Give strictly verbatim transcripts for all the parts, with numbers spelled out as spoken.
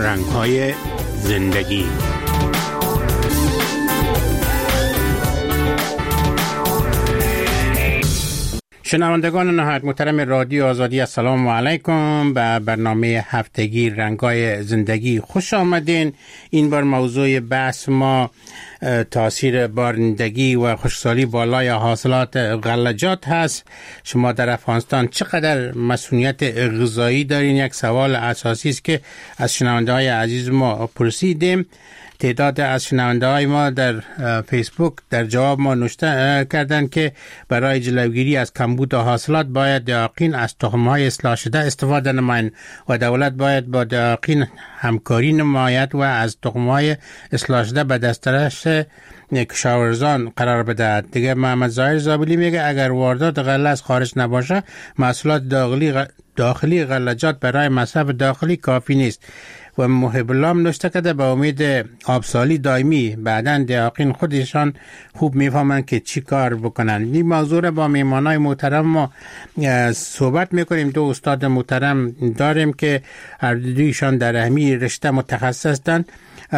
رنگ‌های زندگی. شنوندگان نهایت محترم رادیو آزادی، السلام علیکم. به برنامه هفتگی رنگ‌های زندگی خوش آمدین. این بار موضوع بحث ما تاثیر بارندگی و خشکسالی بالای حاصلات غلجات هست. شما در افغانستان چقدر مسئولیت غذایی دارین؟ یک سوال اساسی است که از شنونده‌های عزیز ما پرسیدیم. تعداد از شنونده های ما در فیسبوک در جواب ما نوشته کردن که برای جلوگیری از کمبود حاصلات باید دقیقاً از تخم‌های اصلاح شده استفاده نمایند و دولت باید با دقیقاً همکاری نماید و از تخم‌های اصلاح شده به دسترس کشاورزان قرار بدهد. دیگه محمد ظاهر زابلی میگه اگر واردات غله از خارج نباشه، محصولات داخلی داخلی غلجات برای مصرف داخلی کافی نیست. و محب الله نوشته کرده به امید آبسالی دائمی، بعداً دقیقاً خودشان خوب میفهمند که چی کار بکنن. این موضوع را با میهمانای محترم ما صحبت میکنیم. دو استاد محترم داریم که هر دویشان در همین رشته متخصص هستند.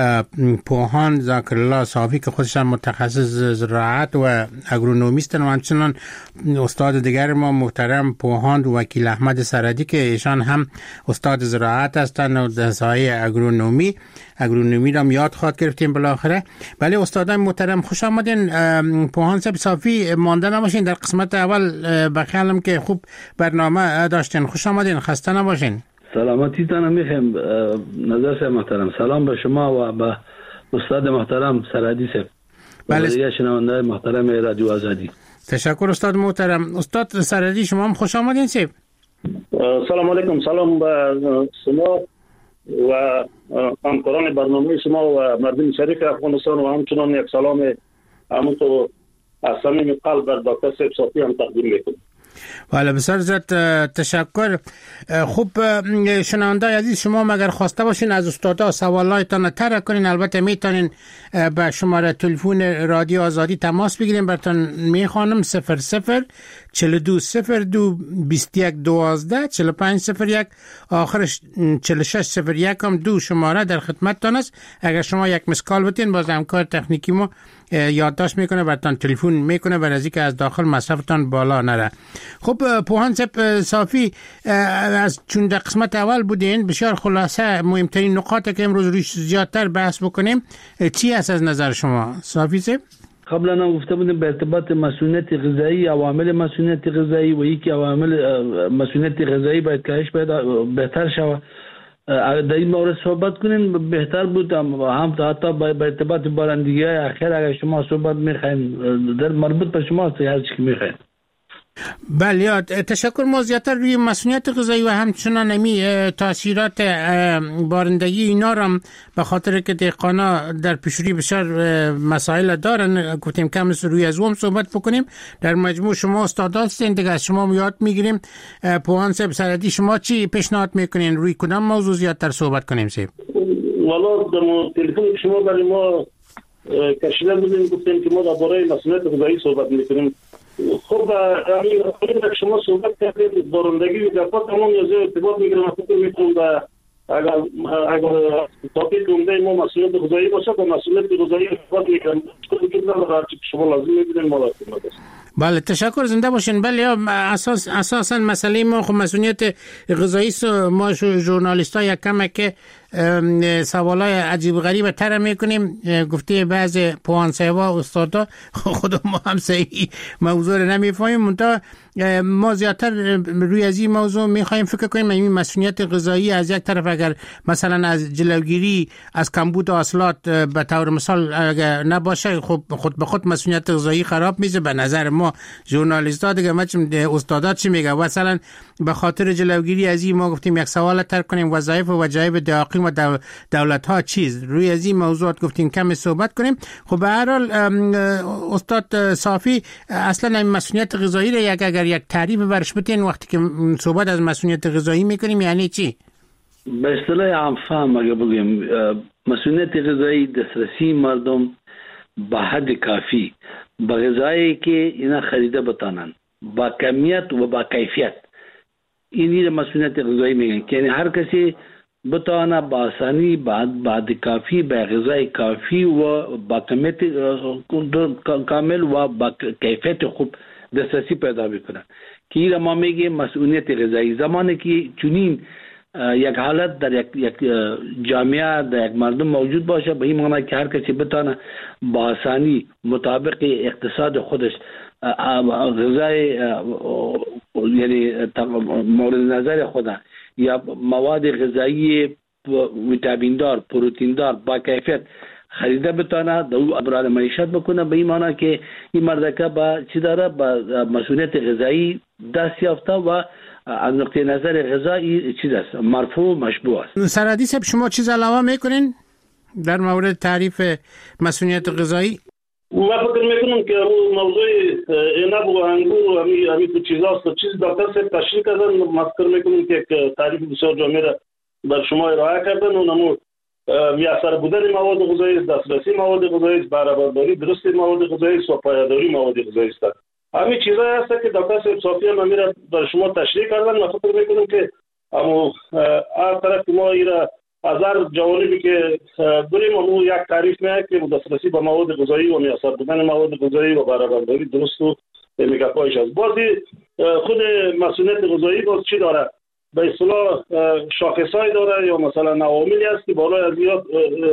پوهان ذاکر الله صافی که خودشان متخصص زراعت و اگرونومیستن و همچنان استاد دیگر ما محترم پوهان وکیل احمد سردی که ایشان هم استاد زراعت هستند و در سایه اگرونومی اگرونومی را یاد خواهد گرفتیم بالاخره. بله استادان محترم خوش آمدین. پوهان صافی مانده نباشین، در قسمت اول بخیالم که خوب برنامه داشتین. خوش آمدین، خسته نباشین. سلامتی تان میخوام نظر صاحب محترم. سلام به شما و به استاد محترم سرحدی صاحب. بله. دیگه شنونده محترم رادیو آزادی. تشکر استاد محترم. استاد سرحدی شما هم خوش آمدین صاحب. سلام علیکم. سلام به شما و همکاران برنامه شما و مردم شریف افغانستان و همچنان یک سلام همونطور از صمیم قلب بر دکتر صاحب صافی هم تقدیم میکنم. بله بسیار زیاد تشکر. خوب شنونده عزیز، شما مگر خواسته باشین از استادا سوالایتان طرح کنین، البته میتونین به شماره تلفن رادیو آزادی تماس بگیریم. براتون میخوانم: صفر صفر چهل و دو صفر دو بیست و یک دوازده چهل و پنج صفر یک آخرش چهل و شش صفر یک هم دو شماره در خدمتتان است. اگر شما یک مسکال بتین باز همکار تکنیکی ما یادداشت میکنه براتون تلفن میکنه برای از اینکه از داخل مصرفتان بالا نره. خب پوهان صافی، از چون در قسمت اول بودین بسیار خلاصه مهمترین نقاط که امروز روش زیادتر بحث بکنیم چی است از نظر شما صافی صاحب؟ قبلا هم گفته بودیم به ارتباط مسئولیت غذایی، عوامل مسئولیت غذایی و یکی عوامل مسئولیت غذایی باید کاهش پیدا بهتر شود. در این مورد صحبت کنیم بهتر بود. هم حتی به ارتباط بارندگی اخیر اگر شما صحبت میخواین در مربوط به شما هست هر چی که میخواین. بله تشکر. ما زیادتر روی مسئولیت غذایی و همچنان امی تاثیرات بارندگی اینا را به خاطر که دهقانا در پیشروی بسیار مسائل دارن گفتیم کم روی از اون صحبت بکنیم. در مجموع شما استادان هستین دیگه، از شما یاد میگیریم. پوهان صاحب سرحدی شما چی پیشنهاد میکنین؟ روی کدام موضوع زیادتر صحبت کنیم صاحب؟ والا در تلفن شما برای ما کشیده بودیم گفتیم که ما درباره مسئولیت غذایی صحبت میکنیم. خب همین که شما صحبت کردید بارندگی و دفعه تمام یه ارتباط میگیرم فکر میکنم و اگر اگر تاپیک عمده ما مسئولیت غذایی باشه با مسئولیت غذایی ارتباط میکنم که شما لازم میبینید ما لازم نداشت. بله تشکر، زنده باشین. بله اساس اساسا مسئله ما خب مسئولیت غذایی است. ما ژورنالیست ها یک کم که سوالای عجیب غریب طرح میکنیم. گفته بعض پوهان صاحبا استادا خود ما هم صحیح موضوع رو نمیفهمیم، منتها ما زیادتر روی از این موضوع میخوایم فکر کنیم. این مسئولیت غذایی از یک طرف اگر مثلا از جلوگیری از کمبود حاصلات به طور مثال اگر نباشه خب خود به خود مسئولیت غذایی خراب میشه. به نظر ما ژورنالیست‌ها دیگه ما استادات چی میگه مثلا به خاطر جلوگیری از این ما گفتیم یک سوال طرح کنیم وظایف و وجایب دقیق و دولت ها چیز روی از این موضوعات گفتیم کم صحبت کنیم. خب به هر حال استاد صافی اصلا این مسئولیت غذایی را یک اگر یک تعریف برش بتین وقتی که صحبت از مسئولیت غذایی میکنیم یعنی چی؟ به اصطلاح عام فهم اگه بگیم مسئولیت غذایی دسترسی مردم به حد کافی به غذایی که اینا خریده بتانن با کمیت و با کیفیت، اینی مسئولیت غذایی میگن که یعنی هر کسی بتانه با آسانی بعد بعد کافی به غذای کافی و با کمیت کامل و با کیفیت خوب دسترسی پیدا بکنه که این ما میگیم مسئولیت غذایی. زمانی که چنین یک حالت در یک یک جامعه در یک مردم موجود باشه، به این معنی که هر کسی بتانه با آسانی مطابق اقتصاد خودش غذای یعنی مورد نظر خدا یا مواد غذایی ویتامین دار، پروتئین دار با کیفیت خریده بتانه دو ابرار معیشت بکنه، به این معنی که این مردکه با چی داره، با مسئولیت غذایی دست یافته و از نقطه نظر غذایی چیز است، مرفوع مشروع است. سرحدی صاحب شما چیز علاوه میکنین در مورد تعریف مسئولیت غذایی؟ و فکر میکنم که موضوع عنب و انگور و همی همی تو چیزاست، چیز دکتر صاحب تشریح کردن. من فکر میکنم که تعریف بسیار جامع را بر شما ارائه کردن و نمو میسر بودن مواد غذایی، دسترسی مواد غذایی، برابری درست مواد غذایی و پایداری مواد غذایی است. همین چیزایی هست که دکتر صاحب صافی هم را بر شما تشریح کردن. من فکر میکنم که اما هر طرف ما ایرا از هر جوانبی که بریم اما یک تعریف میاد که دسترسی به مواد غذایی و میسر بودن مواد غذایی و برابری درست و میگپایش است. بازی خود مسئولیت غذایی باز چی داره؟ به اصطلاح شاخصای داره یا مثلا عواملی است که بالای از زیاد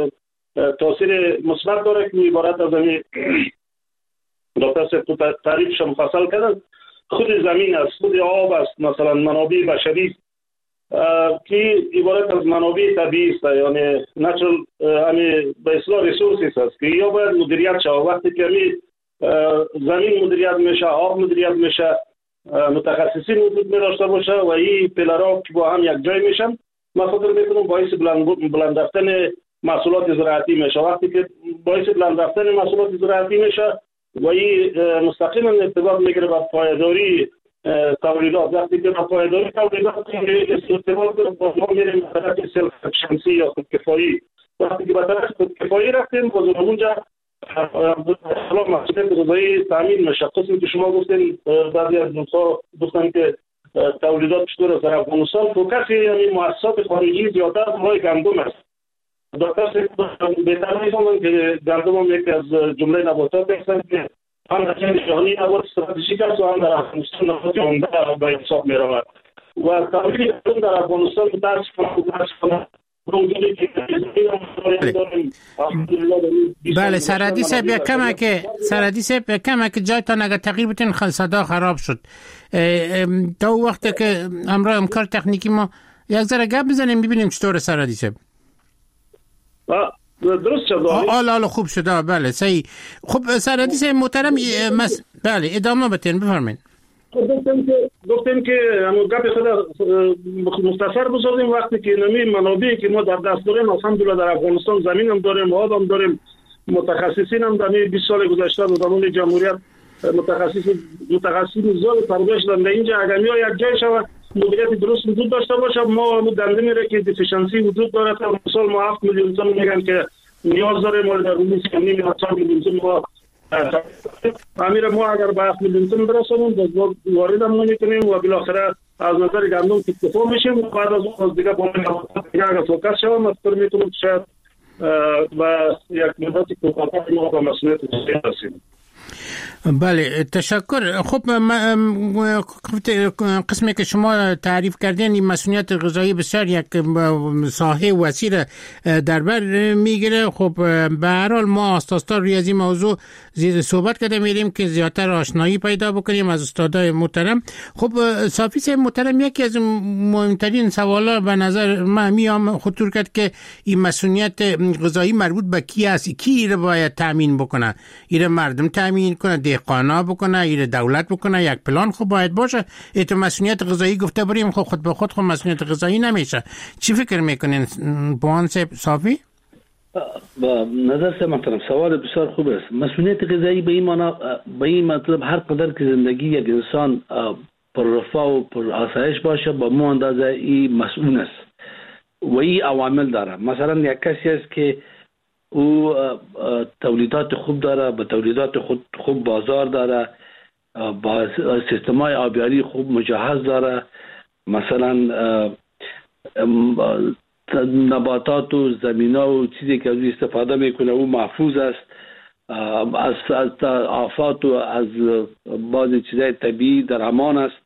تاثیر مثبت داره که عبارت از همین دکتر صاحب تو تعریفش مفصل کردن. خود زمین است، خود آب است، مثلا منابع بشری که عبارت از منابع طبیعی است، یعنی نچرال همین به اصطلاح ریسورسز است که یا باید مدیریت شود. وقتی که همین زمین مدیریت میشه، آب مدیریت میشه، متخصصین وجود می داشته باشه و این پلرها که با هم یک جای میشن، من فکر میکنم باعث بلند بلند رفتن محصولات زراعتی میشه. وقتی که باعث بلند رفتن محصولات زراعتی میشه و این مستقیما ارتباط میگیره با پایداری تولیدات. وقتی که با پایداری تولیدات ارتباط با ما میریم به طرف سلف شمسی یا خودکفایی. وقتی که به طرف خودکفایی رفتیم باز اونجا سلام مسئولیت غذایی تامین میشه. قسمی که شما گفتین بعضی از دوستان گفتن که تولیدات چطور است در افغانستان، فوکس یعنی مؤسسات خارجی زیادتر مای گندم است. دکتر صاحب بهتر میفهمن که گندم هم یکی از جمله نباتات هستند که هم در جهانی نبات استراتژیک است و هم در افغانستان نبات عمده به حساب میرود و تولید گندم در افغانستان متاسفانه بله. سرحدی صاحب یک کمه که سرحدی صاحب یک کمه که جایتان اگر تغییر بتین صدا خراب شد. تا وقتی که امروز امکار تکنیکی ما یک ذره گپ بزنیم ببینیم چطور سرحدی صاحب. درست شد. آلا آلا خوب شد. بله صحیح. خب سرحدی صاحب محترم مس... بله ادامه بتین بفرمایید. گفتم که گفتم که همون گپ خود مختصر بسازیم. وقتی که نمی منابعی که ما در دست داریم الحمدلله در افغانستان زمین هم داریم، آب هم داریم، متخصصین هم در بیست سال گذشته در زمان جمهوریت متخصص متخصصین زیاد تربیت شدن در اینجا. اگر می یک جای شود مدیریت درست وجود داشته باشه، ما دنده میره که دیفیشنسی وجود داره. تا مثال ما هفت میلیون تن میگن که نیاز داره، ما در روز نیم میلیون تن ما امیر ما اگر به هفت میلیون تن برسونیم باز وارد هم نمی‌کنیم و بالاخره از نظر گندم اکتفا میشیم و بعد از اون دیگه با دیگه اگر فوکس شوم مستر میتونم شاید و یک مدتی کوتاه‌تر ما به مسئولیت رسیدیم. بله تشکر. خب قسمی که شما تعریف کردین این مسئولیت غذایی بسیار یک ساحه وسیع در بر میگیره. خب به هر حال ما استاد ریاضی موضوع زیر صحبت کرده میریم که زیادتر آشنایی پیدا بکنیم از استادای محترم. خب صافی صاحب محترم یکی از مهمترین سوالا به نظر من میام خطور کرد که این مسئولیت غذایی مربوط به کی است؟ کی رو باید تامین بکنه؟ ایره مردم تامین کنه، دهقانا بکنه، ایره دولت بکنه؟ یک پلان خب باید باشه. ایتو مسئولیت غذایی گفته بریم خب خود به خود خود مسئولیت غذایی نمیشه. چی فکر میکنین بوان صاحب صافی؟ با نظر سے محترم سوال بسیار خوب است. مسئولیت غذایی به این معنی به این مطلب هر قدر که زندگی یک انسان پر رفاه و پر آسایش باشه با مو اندازه این مسئول است و این عوامل داره. مثلا یک کسی است که او تولیدات خوب داره، با تولیدات خود خوب بازار داره، با سیستم‌های آبیاری خوب مجهز داره، مثلا نباتات و زمینا و چیزی که از استفاده میکنه او محفوظ است از از آفات و از بعض چیزای طبیعی در امان است.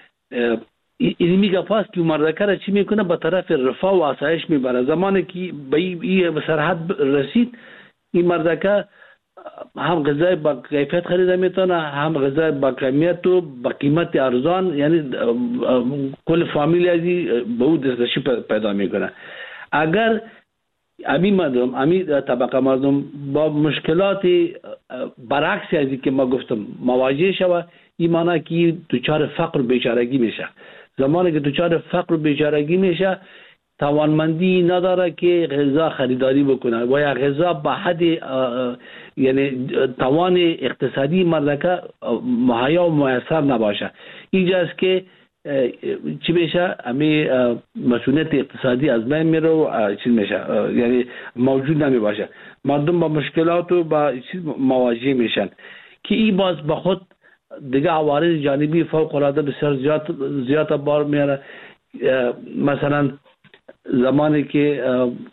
این میگه پس که مردکه را چی میکنه به طرف رفاه و آسایش میبره. زمانی که به این سرحد رسید این مردکه هم غذای با کیفیت خریده میتونه، هم غذای با کمیت و با قیمت ارزان، یعنی کل فامیلی ازی به او دسترسی پیدا میکنه. اگر امی مردم امی طبقه مردم با مشکلات برعکس ازی که ما گفتم مواجه شود، این معنی که دچار فقر و بیچارگی میشه. زمانی که دچار فقر و بیچارگی میشه توانمندی نداره که غذا خریداری بکنه و یا غذا به حد یعنی توان اقتصادی مردکه مهیا و میسر نباشه. اینجاست که چی میشه امی مسئولیت اقتصادی از بین میره و چی میشه یعنی موجود نمی باشه. مردم با مشکلات و با چیز مواجه میشن که این باز با خود دیگه عوارض جانبی فوق العاده بسیار زیاد زیاد بار میاره. مثلا زمانی که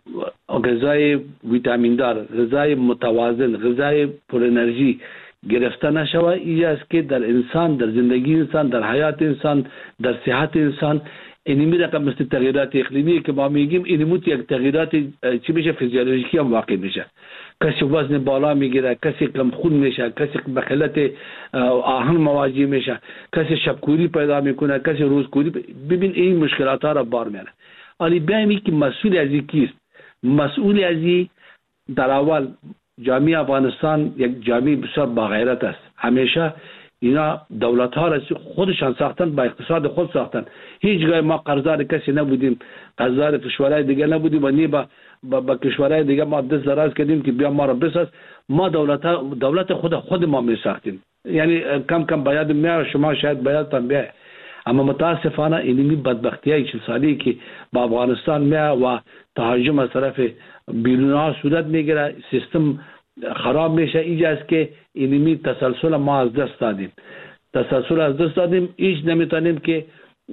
غذای ویتامین دار، غذای متوازن، غذای پر انرژی گرفته نشود، این است که در انسان، در زندگی انسان، در حیات انسان، در صحت انسان اینمی رقم مثل تغییرات اقلیمی که ما میگیم اینموت یک تغییرات چی میشه فیزیولوژیکی هم واقع میشه. کسی وزن بالا میگیره، کسی کم خون میشه، کسی به خلت آهن مواجه میشه، کسی شبکوری پیدا میکنه، کسی روزکوری. ببین این مشکلات ها را بار میاره. ولی بیامی که مسئول از این کیست؟ مسئول از این در اول جامعه افغانستان یک جامعه بسیار با غیرت است. همیشه اینا دولت ها را خودشان ساختن، با اقتصاد خود ساختن. هیچ جای ما قرضدار کسی نبودیم، قرضدار کشورهای دیگه نبودیم و نی با با, با کشورهای دیگه ما دست دراز کردیم که بیا ما را بساز. ما دولت ها دولت خود خود ما می ساختیم. یعنی کم کم باید میاره، شما شاید باید بیاید. اما متاسفانه اینمی بدبختی های چل سالی که با افغانستان میاد و تهاجم از طرف بیرون ها صورت میگیره، سیستم خراب میشه. اینجاست که اینمی تسلسل ما از دست دادیم. تسلسل از دست دادیم. هیچ نمیتونیم که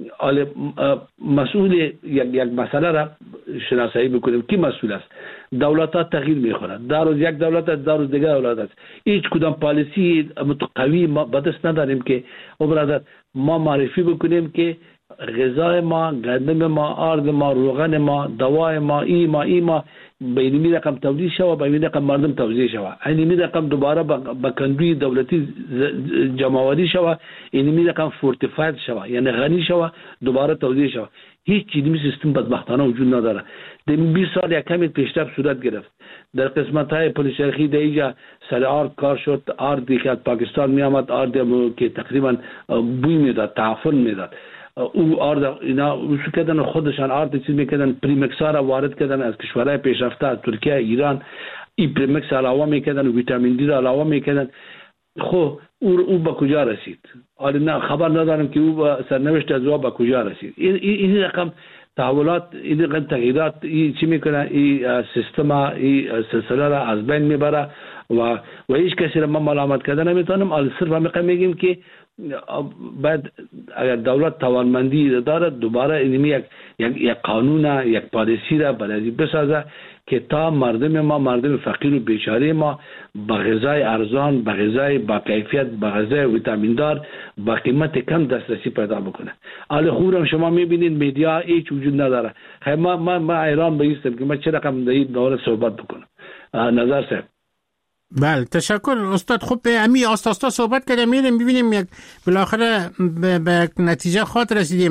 مسئول یک یک مسئله را شناسایی بکنیم. کی مسئول است؟ دولت ها تغییر میخوره. در روز یک دولت است، در روز دیگر دولت است. هیچ کدام پالیسی قوی ما به دست نداریم که او برادر ما معرفی بکنیم که غذای ما، گندم ما، آرد ما، روغن ما، دوای ما، ای ما ای ما به اینمی رقم تولید شوه، به اینمی رقم مردم توزیع شوه، اینمی رقم دوباره به کندوی دولتی جمع‌آوری شوه، اینمی رقم فورتیفاید شوه، یعنی غنی شوه، دوباره توزیع شوه. هیچ چیزی سیستم بدبختانه وجود نداره. در بیست سال یک کمی پیشرفت صورت گرفت. در قسمت های پلیسرخی در اینجا سر آرد کار شد. آردی که از پاکستان می آمد، آردی که تقریبا بوی میداد، تعفن میداد. او آرد اینا وشو کردن خودشان آرد چیز میکردن، پریمکسا را وارد کردن از کشورهای پیشرفته، از ترکیه، ایران. این پریمکس علاوه میکردن، ویتامین دی را علاوه میکردن. خب او او به کجا رسید؟ حالا نه خبر ندارم که او سرنوشت از او به کجا رسید. این این رقم تحولات، این رقم تغییرات این چی میکنه؟ این سیستم، این سلسله را از بین میبره و و هیچ کسی را ما ملامت کردن نمیتونم. ولی صرف هم میگیم که بعد اگر دولت توانمندی داره دوباره اینمی یک یک قانون، یک پالیسی را برای بسازه که تا مردم ما، مردم فقیر و بیچاره ما با غذای ارزان، با غذای با کیفیت، با غذای ویتامین دار، با قیمت کم دسترسی پیدا بکنه. حالا خورم شما میبینید میدیا هیچ وجود نداره. خیلی ما ما ما ایران بایستم که ما چه رقم در این دوره صحبت بکنم. نظر صاحب. بله تشکر استاد. خوب به امی آستاستا صحبت کردیم، میریم ببینیم یک بالاخره به, به نتیجه خاط رسیدیم.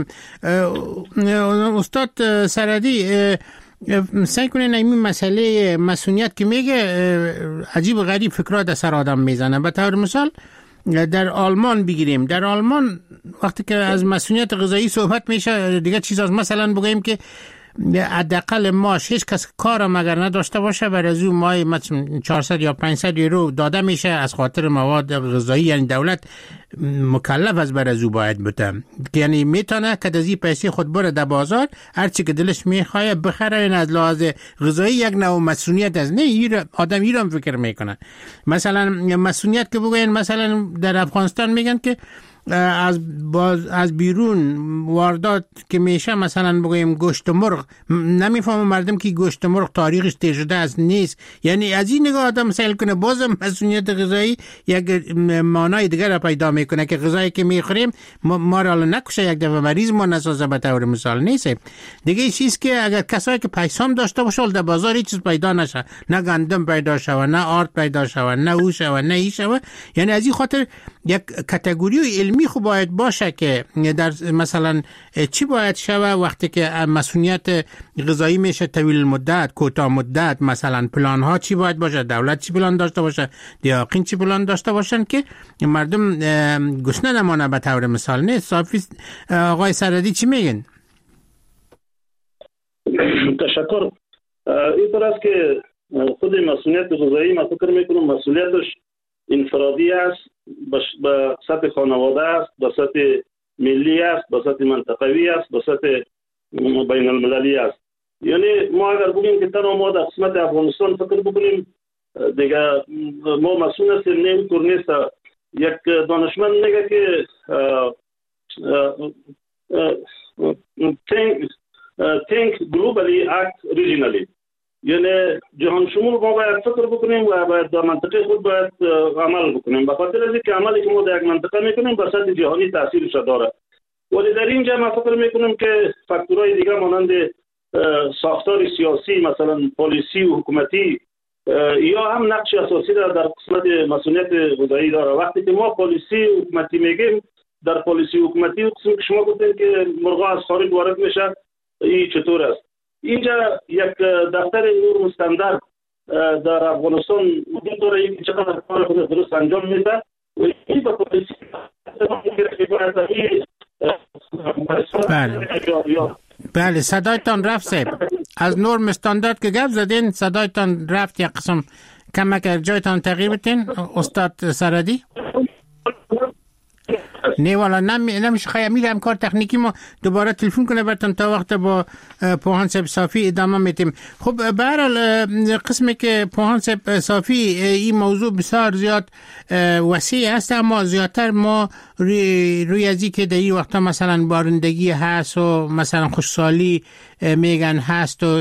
استاد سرحدی سعی کنین این مسئله مسئولیت که میگه عجیب و غریب فکرات سر آدم میزنه. به طور مثال در آلمان بگیریم، در آلمان وقتی که از مسئولیت غذایی صحبت میشه دیگه چیز از مثلا بگیم که حداقل ماش هیچ کس کارم اگر نداشته باشه برای از اون ماه مثلا چهارصد یا پانصد یورو داده میشه از خاطر مواد غذایی. یعنی دولت مکلف از برای از او باید بده، یعنی میتونه که از این پیسه خود بره در بازار هر چی که دلش میخواه بخره. این از لحاظ غذایی یک نوع مسئولیت از نه آدم ایران فکر میکنه. مثلا مسئولیت که بگوین مثلا در افغانستان میگن که از باز از بیرون واردات که میشه، مثلا بگویم گوشت مرغ، نمیفهمم مردم که گوشت مرغ تاریخش تیر شده است نیست. یعنی از این نگاه آدم سیل کنه بازم مسئولیت غذایی یک معنای دیگر را پیدا میکنه که غذایی که میخوریم ما را نکشه، یک دفعه مریض ما نسازه به طور مثال نیست. دیگه چیز که اگر کسایی که پیسام داشته باشه در بازار هیچ چیز پیدا نشه، نه گندم پیدا شوه، نه آرد پیدا شوه، نه او شوه، نه ای شوه. یعنی از این خاطر یک کاتگوری علمی خوب باید باشه که در مثلا چی باید شوه وقتی که مسئولیت غذایی میشه طویل مدت، کوتاه مدت، مثلا پلان ها چی باید باشه، دولت چی پلان داشته باشه، دیاقین چی پلان داشته باشن که مردم گشنه نمانه به طور مثال نیست. صافی آقای سردی چی میگن؟ تشکر. اینطور است که خود مسئولیت غذایی من فکر میکنم مسئولیتش انفرادی است، به سطح خانواده است، به سطح ملی است، به سطح منطقوی است، به سطح بین المللی است. یعنی ما اگر بگیم که تنها ما در قسمت افغانستان فکر بکنیم دیگه ما مسئول هستیم، نه اینطور نیست. یک دانشمند میگه که think think globally act regionally، یعنی جهان شمول ما باید فکر بکنیم و باید در منطقه خود باید عمل بکنیم، به خاطر از اینکه عملی که ما در یک منطقه میکنیم به سطح جهانی تاثیرش داره. ولی در اینجا من فکر میکنم که فاکتورهای دیگه مانند ساختار سیاسی، مثلا پالیسی و حکومتی، یا هم نقش اساسی در در قسمت مسئولیت غذایی داره. وقتی که ما پالیسی و حکومتی میگیم، در پالیسی و حکومتی و قسمی که شما گفتین که مرغا از خارج وارد میشه، این چطور است؟ اینجا یک دفتر نور مستندر در افغانستان وجود داره، این چقدر کار خود درست انجام میده و این با پالیسی بله بله صدایتان رفت صاحب. از نورم استاندارد که گفت زدین صدایتان رفت، یک قسم کمک جایتان تغییر بتین استاد سردی. نه والا نمیشه خیلی میره همکار تکنیکی ما دوباره تلفن کنه براتون تا وقت با پوهان صاحب صافی ادامه میتیم. خب به هر حال قسمی که پوهان صاحب صافی این موضوع بسیار زیاد وسیع است، اما زیادتر ما روی روی ازی که در این وقتا مثلا بارندگی هست و مثلا خوشسالی میگن هست و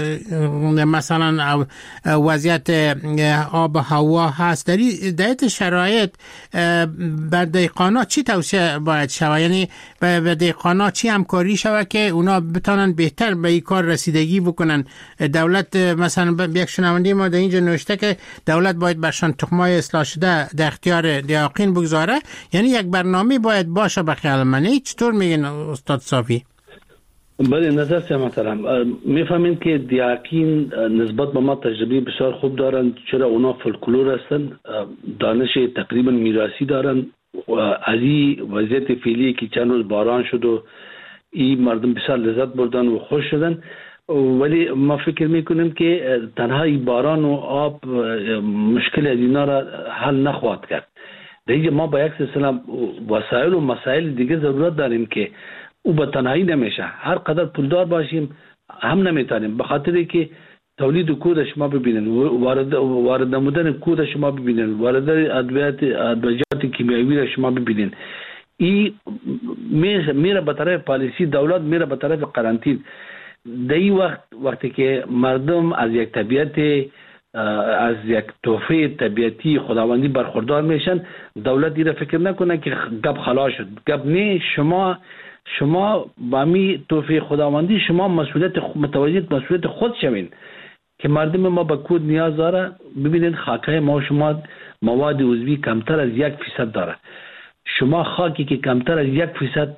مثلا وضعیت آب و هوا هست، در این شرایط بر دهقانا چی توصیه باید شود؟ یعنی به دهقانا چی همکاری شود که اونا بتونن بهتر به این کار رسیدگی بکنن؟ دولت مثلا یک شنونده ما در اینجا نوشته که دولت باید برشان تخمای اصلاح شده در اختیار دیاقین بگذاره، یعنی یک برنامه باید باشه به خیال من. چطور میگن استاد صافی؟ بله نظر سه مثلا میفهمین که دیاقین نسبت به ما تجربه بسیار خوب دارن، چرا اونا فولکلور هستن، دانش تقریبا میراثی دارن. از این وضعیت فعلی که چند روز باران شد و این مردم بسیار لذت بردن و خوش شدن، ولی ما فکر میکنیم که تنها باران و آب مشکل از اینا را حل نخواهد کرد. دیگه ما با یک سلسله وسایل و مسائل دیگه ضرورت داریم که او به تنهایی نمیشه. هر قدر پولدار باشیم هم نمیتونیم، به خاطر که تولید کود شما ببینن، وارد وارد نمودن کود شما ببینن، وارد ادویات ادویات کیمیایی را شما ببینن. این میره به طرف پالیسی دولت، میره به طرف قرنطین. در این وقت وقتی که مردم از یک طبیعت از یک تحفه طبیعتی خداوندی برخوردار میشن، دولت دیره فکر نکنه که گپ خلاص شد. گپ نه، شما شما با می تحفه خداوندی شما مسئولیت متوجه مسئولیت خود شوین که مردم ما با کود نیاز داره. ببینید خاکای ما شما مواد عضوی کمتر از یک فیصد داره. شما خاکی که کمتر از یک فیصد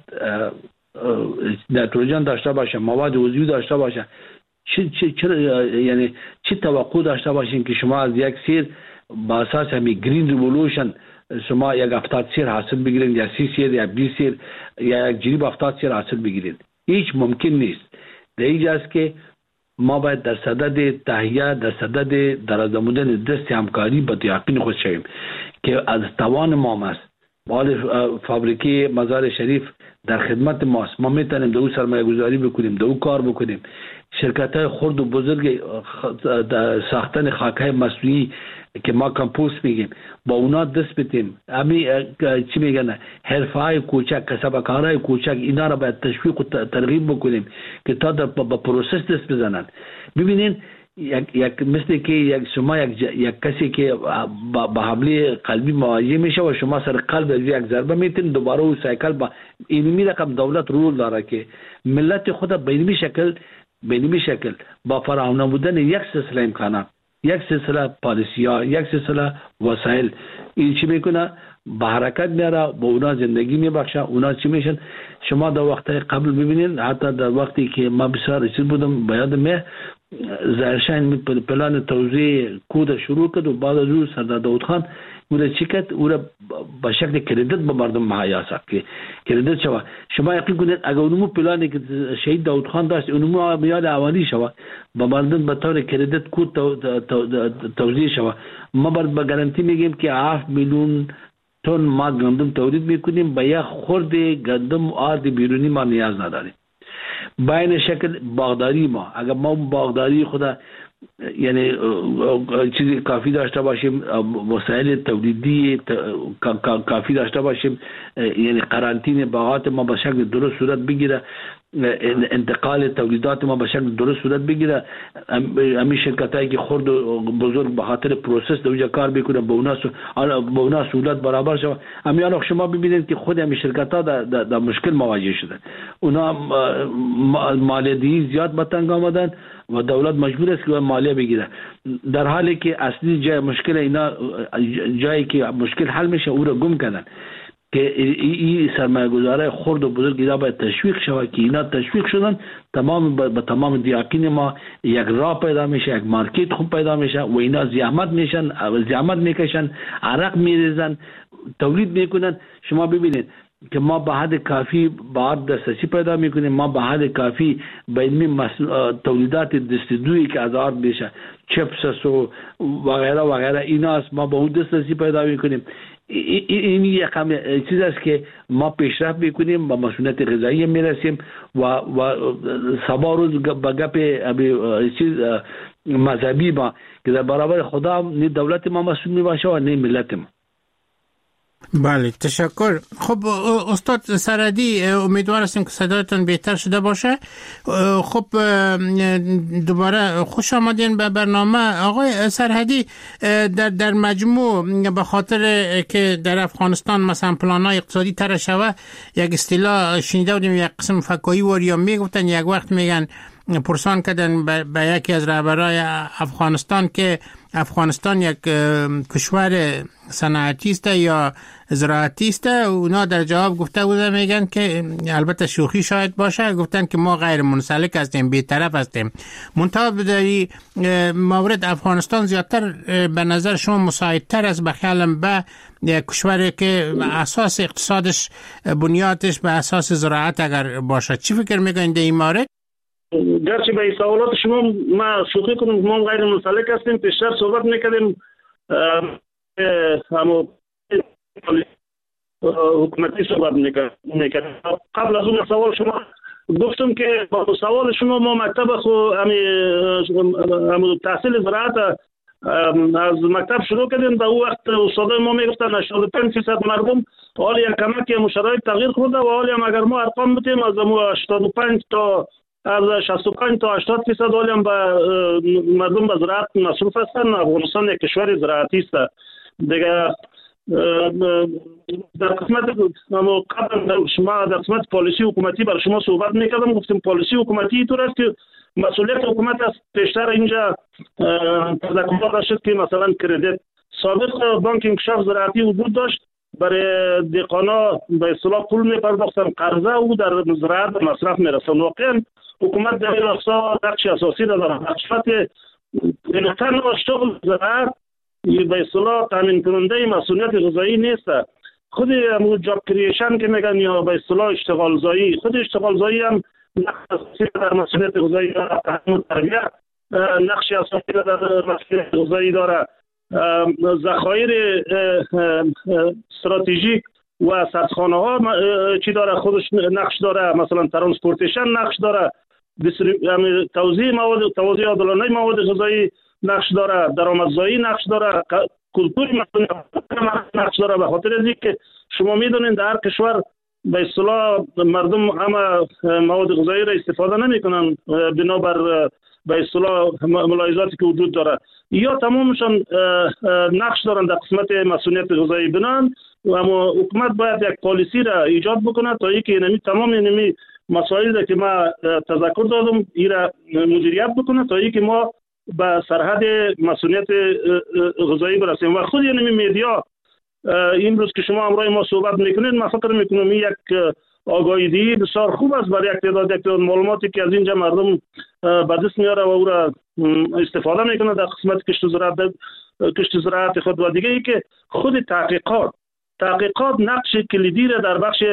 نایتروژن داشته باشه، مواد عضوی داشته باشه، چه چه چه یعنی چه توقع داشته باشین که شما از یک سیر با اساس همی گرین ریولوشن شما یک هفتاد سیر حاصل بگیرید، یا سی سیر یا بیست سیر یا یک جریب هفتاد سیر حاصل بگیرید؟ هیچ ممکن نیست. در اینجاست که ما باید در صدد تهیه، در صدد دراز نمودن دست همکاری با دیاقین خود شویم که از توان ما است. مال فابریکه مزار شریف در خدمت ماست، ما میتونیم دو سرمایه گذاری بکنیم، دو کار بکنیم. شرکت های خرد و بزرگ ساختن خاکهای مصنوعی که ما کمپوست میگیم با اونا دست بتیم. همین چی میگن حرفه‌های کوچک، کسب‌کارهای کوچک، اینا را باید تشویق و ترغیب بکنیم که تا با پروسس دست بزنن. ببینین یک یک مثل که یک شما یک یک کسی که با حمله قلبی مواجه میشه و شما سر قلب یک ضربه میتین، دوباره اون سایکل با اینمی رقم دولت رول داره که ملت خود به اینمی شکل به اینمی شکل با فراهم نمودن یک سلسله امکانات، یک سلسله پالیسی‌ها، یک سلسله وسایل، این چی میکنه؟ به حرکت میاره، با اونا زندگی میبخشه. اونا چی میشن؟ شما در وقت قبل ببینید، حتی در وقتی که ما بسیار رسید بودم به یاد مه زرشن پلان توزیع کود شروع کرد و بعد از اون سردار داود خان او چی کرد؟ او را به شکل کردیت به مردم مهیا ساخت که کردیت شود. شما یقین کنید اگر اونمو پلانی که شهید داود خان داشت اونمو میاد اوانی شود به مردم به طور کردیت کود توزیع شود. ما باید به گارانتی میگیم که هفت میلیون تن ما گندم تولید میکنیم، به یک خورد گندم آرد بیرونی ما نیاز نداریم. باین شکل باغداری ما، اگر ما باغداری خدا یعنی چیزی کافی داشته باشیم، وسایل تولیدی کافی داشته باشیم، یعنی قرنطینه باغات ما به شکل درست صورت بگیره، انتقال تولیدات ما به شکل درست صورت بگیره، همین شرکتایی که خرد و بزرگ به خاطر پروسس دوجا کار میکنه به اونا به اونا سهولت برابر شود. همین شما ببینید که خود همین شرکت‌ها در, در, در مشکل مواجه شدن، اونا مالیاتی زیاد به تنگ آمدن و دولت مجبور است که مالیه بگیره، در حالی که اصلی جای مشکل اینا جایی که مشکل حل میشه او را گم کردن. که این سرمایه‌گذارای خرد و بزرگ اینا باید تشویق شود که اینا تشویق شدن، تمام به تمام دیاکین ما یک راه پیدا میشه، یک مارکت خوب پیدا میشه و اینا زحمت میشن، زحمت میکشن، عرق میریزن، تولید میکنن. شما ببینید که ما به حد کافی بار دسترسی پیدا میکنیم، ما به حد کافی به این تولیدات دستدویی که از آرد میشه، چپس و وغیره وغیره اینا است، ما به اون دسترسی پیدا میکنیم. این یک چیز است که ما پیشرفت میکنیم، با مسئولیت غذایی میرسیم و و سبا روز به گپ چیز مذهبی ما که در برابر خدا نه دولت ما مسئول میباشه و نه ملت ما. بله تشکر. خب استاد سرحدی، امیدوار هستیم که صدایتون بهتر شده باشه. خب دوباره خوش آمدین به برنامه. آقای سرحدی، در در مجموع به خاطر که در افغانستان مثلا پلان‌های اقتصادی طرح شوه، یک اصطلاح شنیده بودیم، یک قسم فکاهی وریا میگفتن، یک وقت میگن پرسان کردن به یکی از رهبرای افغانستان که افغانستان یک کشور صنعتی است یا زراعتی است، اونا در جواب گفته بودن، میگن که البته شوخی شاید باشه، گفتن که ما غیر منسلک هستیم، بی‌طرف هستیم. منتها بداری مورد افغانستان زیادتر به نظر شما مساعدتر است به خیالم به کشوری که اساس اقتصادش بنیادش به اساس زراعت اگر باشه. چی فکر میکنید در این مورد؟ گرچه به سوالات شما ما شوخی کنم ما غیر منسلک هستیم، پیشتر صحبت میکردیم همو حکومتی صحبت میکردیم. قبل از اون سوال شما گفتم که با سوال شما ما مکتب خو همو تحصیل زراعت از مکتب شروع کردیم. در اون وقت استادای ما میگفتن هشتاد و پنج درصد مردم حالی یک کمک مشارکت تغییر خورده و حالی هم اگر ما ارقام بودیم از هشتاد و پنج تا از شصت و پنج تا هشتاد درصد حالی هم به مردم به زراعت مصروف هستن. افغانستان یک کشور زراعتی است دیگه. در قسمت قبل شما در قسمت پالیسی حکومتی بر شما صحبت میکردم، گفتیم پالیسی حکومتی طور است که مسئولیت حکومت است. پیشتر اینجا تذکرات داشت که مثلا کردیت سابق بانک انکشاف زراعتی وجود داشت، برای دهقانا به اصطلاح پول میپرداختن، قرضه او در زراعت مصرف میرسن. واقعا حکومت در این راستا نقش اساسی داره. نقشت تنها شغل زراعت به اصطلاح تامین کننده مسئولیت غذایی نیست. خود همون جاب کریشن که میگن یا به اصطلاح اشتغال زایی، خود اشتغال زایی هم نقش اساسی در مسئولیت غذایی داره. تامین تربیت نقش اساسی در مسئولیت غذایی داره. ذخایر استراتژیک و سرخانه ها چی داره، خودش نقش داره. مثلا ترانسپورتیشن نقش داره، توزیع مواد توزیع عادلانه مواد غذایی نقش داره، درآمدزایی نقش داره، کلتور نقش داره. به خاطر اینکه شما میدونید در کشور به اصطلاح مردم همه مواد غذایی را استفاده نمیکنن بنابر به اصطلاح ملاحظاتی که وجود داره، یا تمامشان نقش دارن در قسمت مسئولیت غذایی بنان، اما حکومت باید یک پالیسی را ایجاد بکنه تا اینکه اینمی تمام اینمی مسائل که ما تذکر دادم این را مدیریت بکنه تا اینکه ما به سرحد مسئولیت غذایی برسیم. و خود اینمی میدیا امروز که شما همراه ما صحبت میکنید، من فکر میکنم یک آگاهی بسیار خوب است برای یک تعداد یک تعداد معلوماتی که از اینجا مردم به دست میاره و او را استفاده میکنه در قسمت کشت زراعت کشت زراعت خود. و دیگه ای که خود تحقیقات تحقیقات نقش کلیدی را در بخش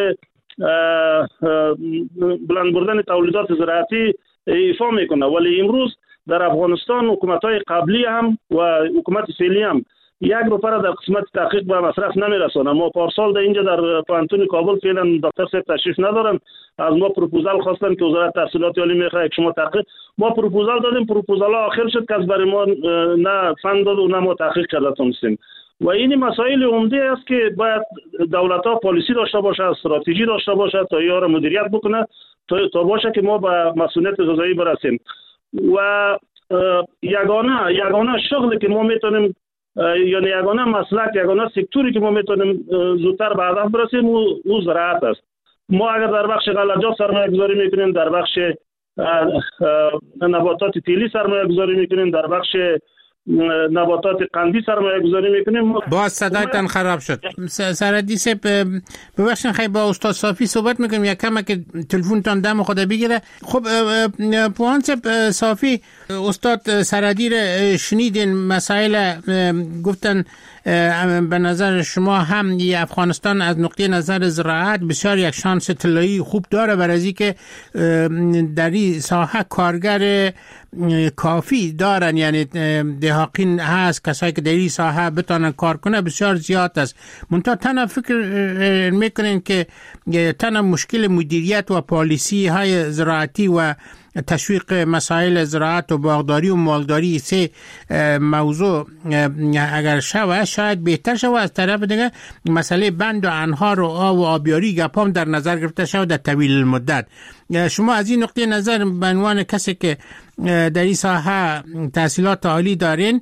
بلند بردن تولیدات زراعتی ایفا میکنه، ولی امروز در افغانستان حکومت‌های قبلی هم و حکومت فعلی هم یک روپه را در قسمت تحقیق به مصرف نمیرسانه. ما پارسال در اینجا در پوهنتون کابل فعلا دکتر صاحب تشریف ندارن، از ما پروپوزال خواستن که وزارت تحصیلات عالی میخواد که شما تحقیق. ما پروپوزال دادیم، پروپوزال آخر شد که از برای ما نه فند داد و نه ما تحقیق کرده تونستیم. و این مسائل عمده است که باید دولت ها پالیسی داشته باشه، استراتژی داشته باشه تا یا را مدیریت بکنه تا تا باشه که ما به مسئولیت غذایی برسیم. و یگانه یگانه شغلی که ما میتونیم، یعنی یگانه مسلک، یگانه سکتوری که ما میتونیم زودتر به هدف برسیم او زراعت است. ما اگر در بخش غلجات سرمایه گذاری میکنیم، در بخش نباتات تیلی سرمایه گذاری میکنیم، در بخش نباتات قندی سرمایه گذاری میکنیم. باز صدایتان خراب شد. سرحدی صاحب ببخشید خیلی با استاد صافی صحبت میکنیم، یک کم که تلفنتان دم خدا بگیره. خب پوهان صاحب صافی، استاد سرحدی را شنیدین، مسائل گفتن به نظر شما هم افغانستان از نقطه نظر زراعت بسیار یک شانس طلایی خوب داره برای از اینکه در این ساحه کارگر کافی دارن، یعنی دهاقین هست، کسایی که در این ساحه بتونن کار کنه بسیار زیاد است. منتها تنها فکر میکنین که تنها مشکل مدیریت و پالیسی های زراعتی و تشویق مسائل زراعت و باغداری و مالداری سه موضوع اگر شود شاید بهتر شود. از طرف دیگه مسئله بند و انهار و آب و آبیاری گپام در نظر گرفته شود در طویل المدت. شما از این نقطه نظر به عنوان کسی که در این ساحه تحصیلات عالی دارین،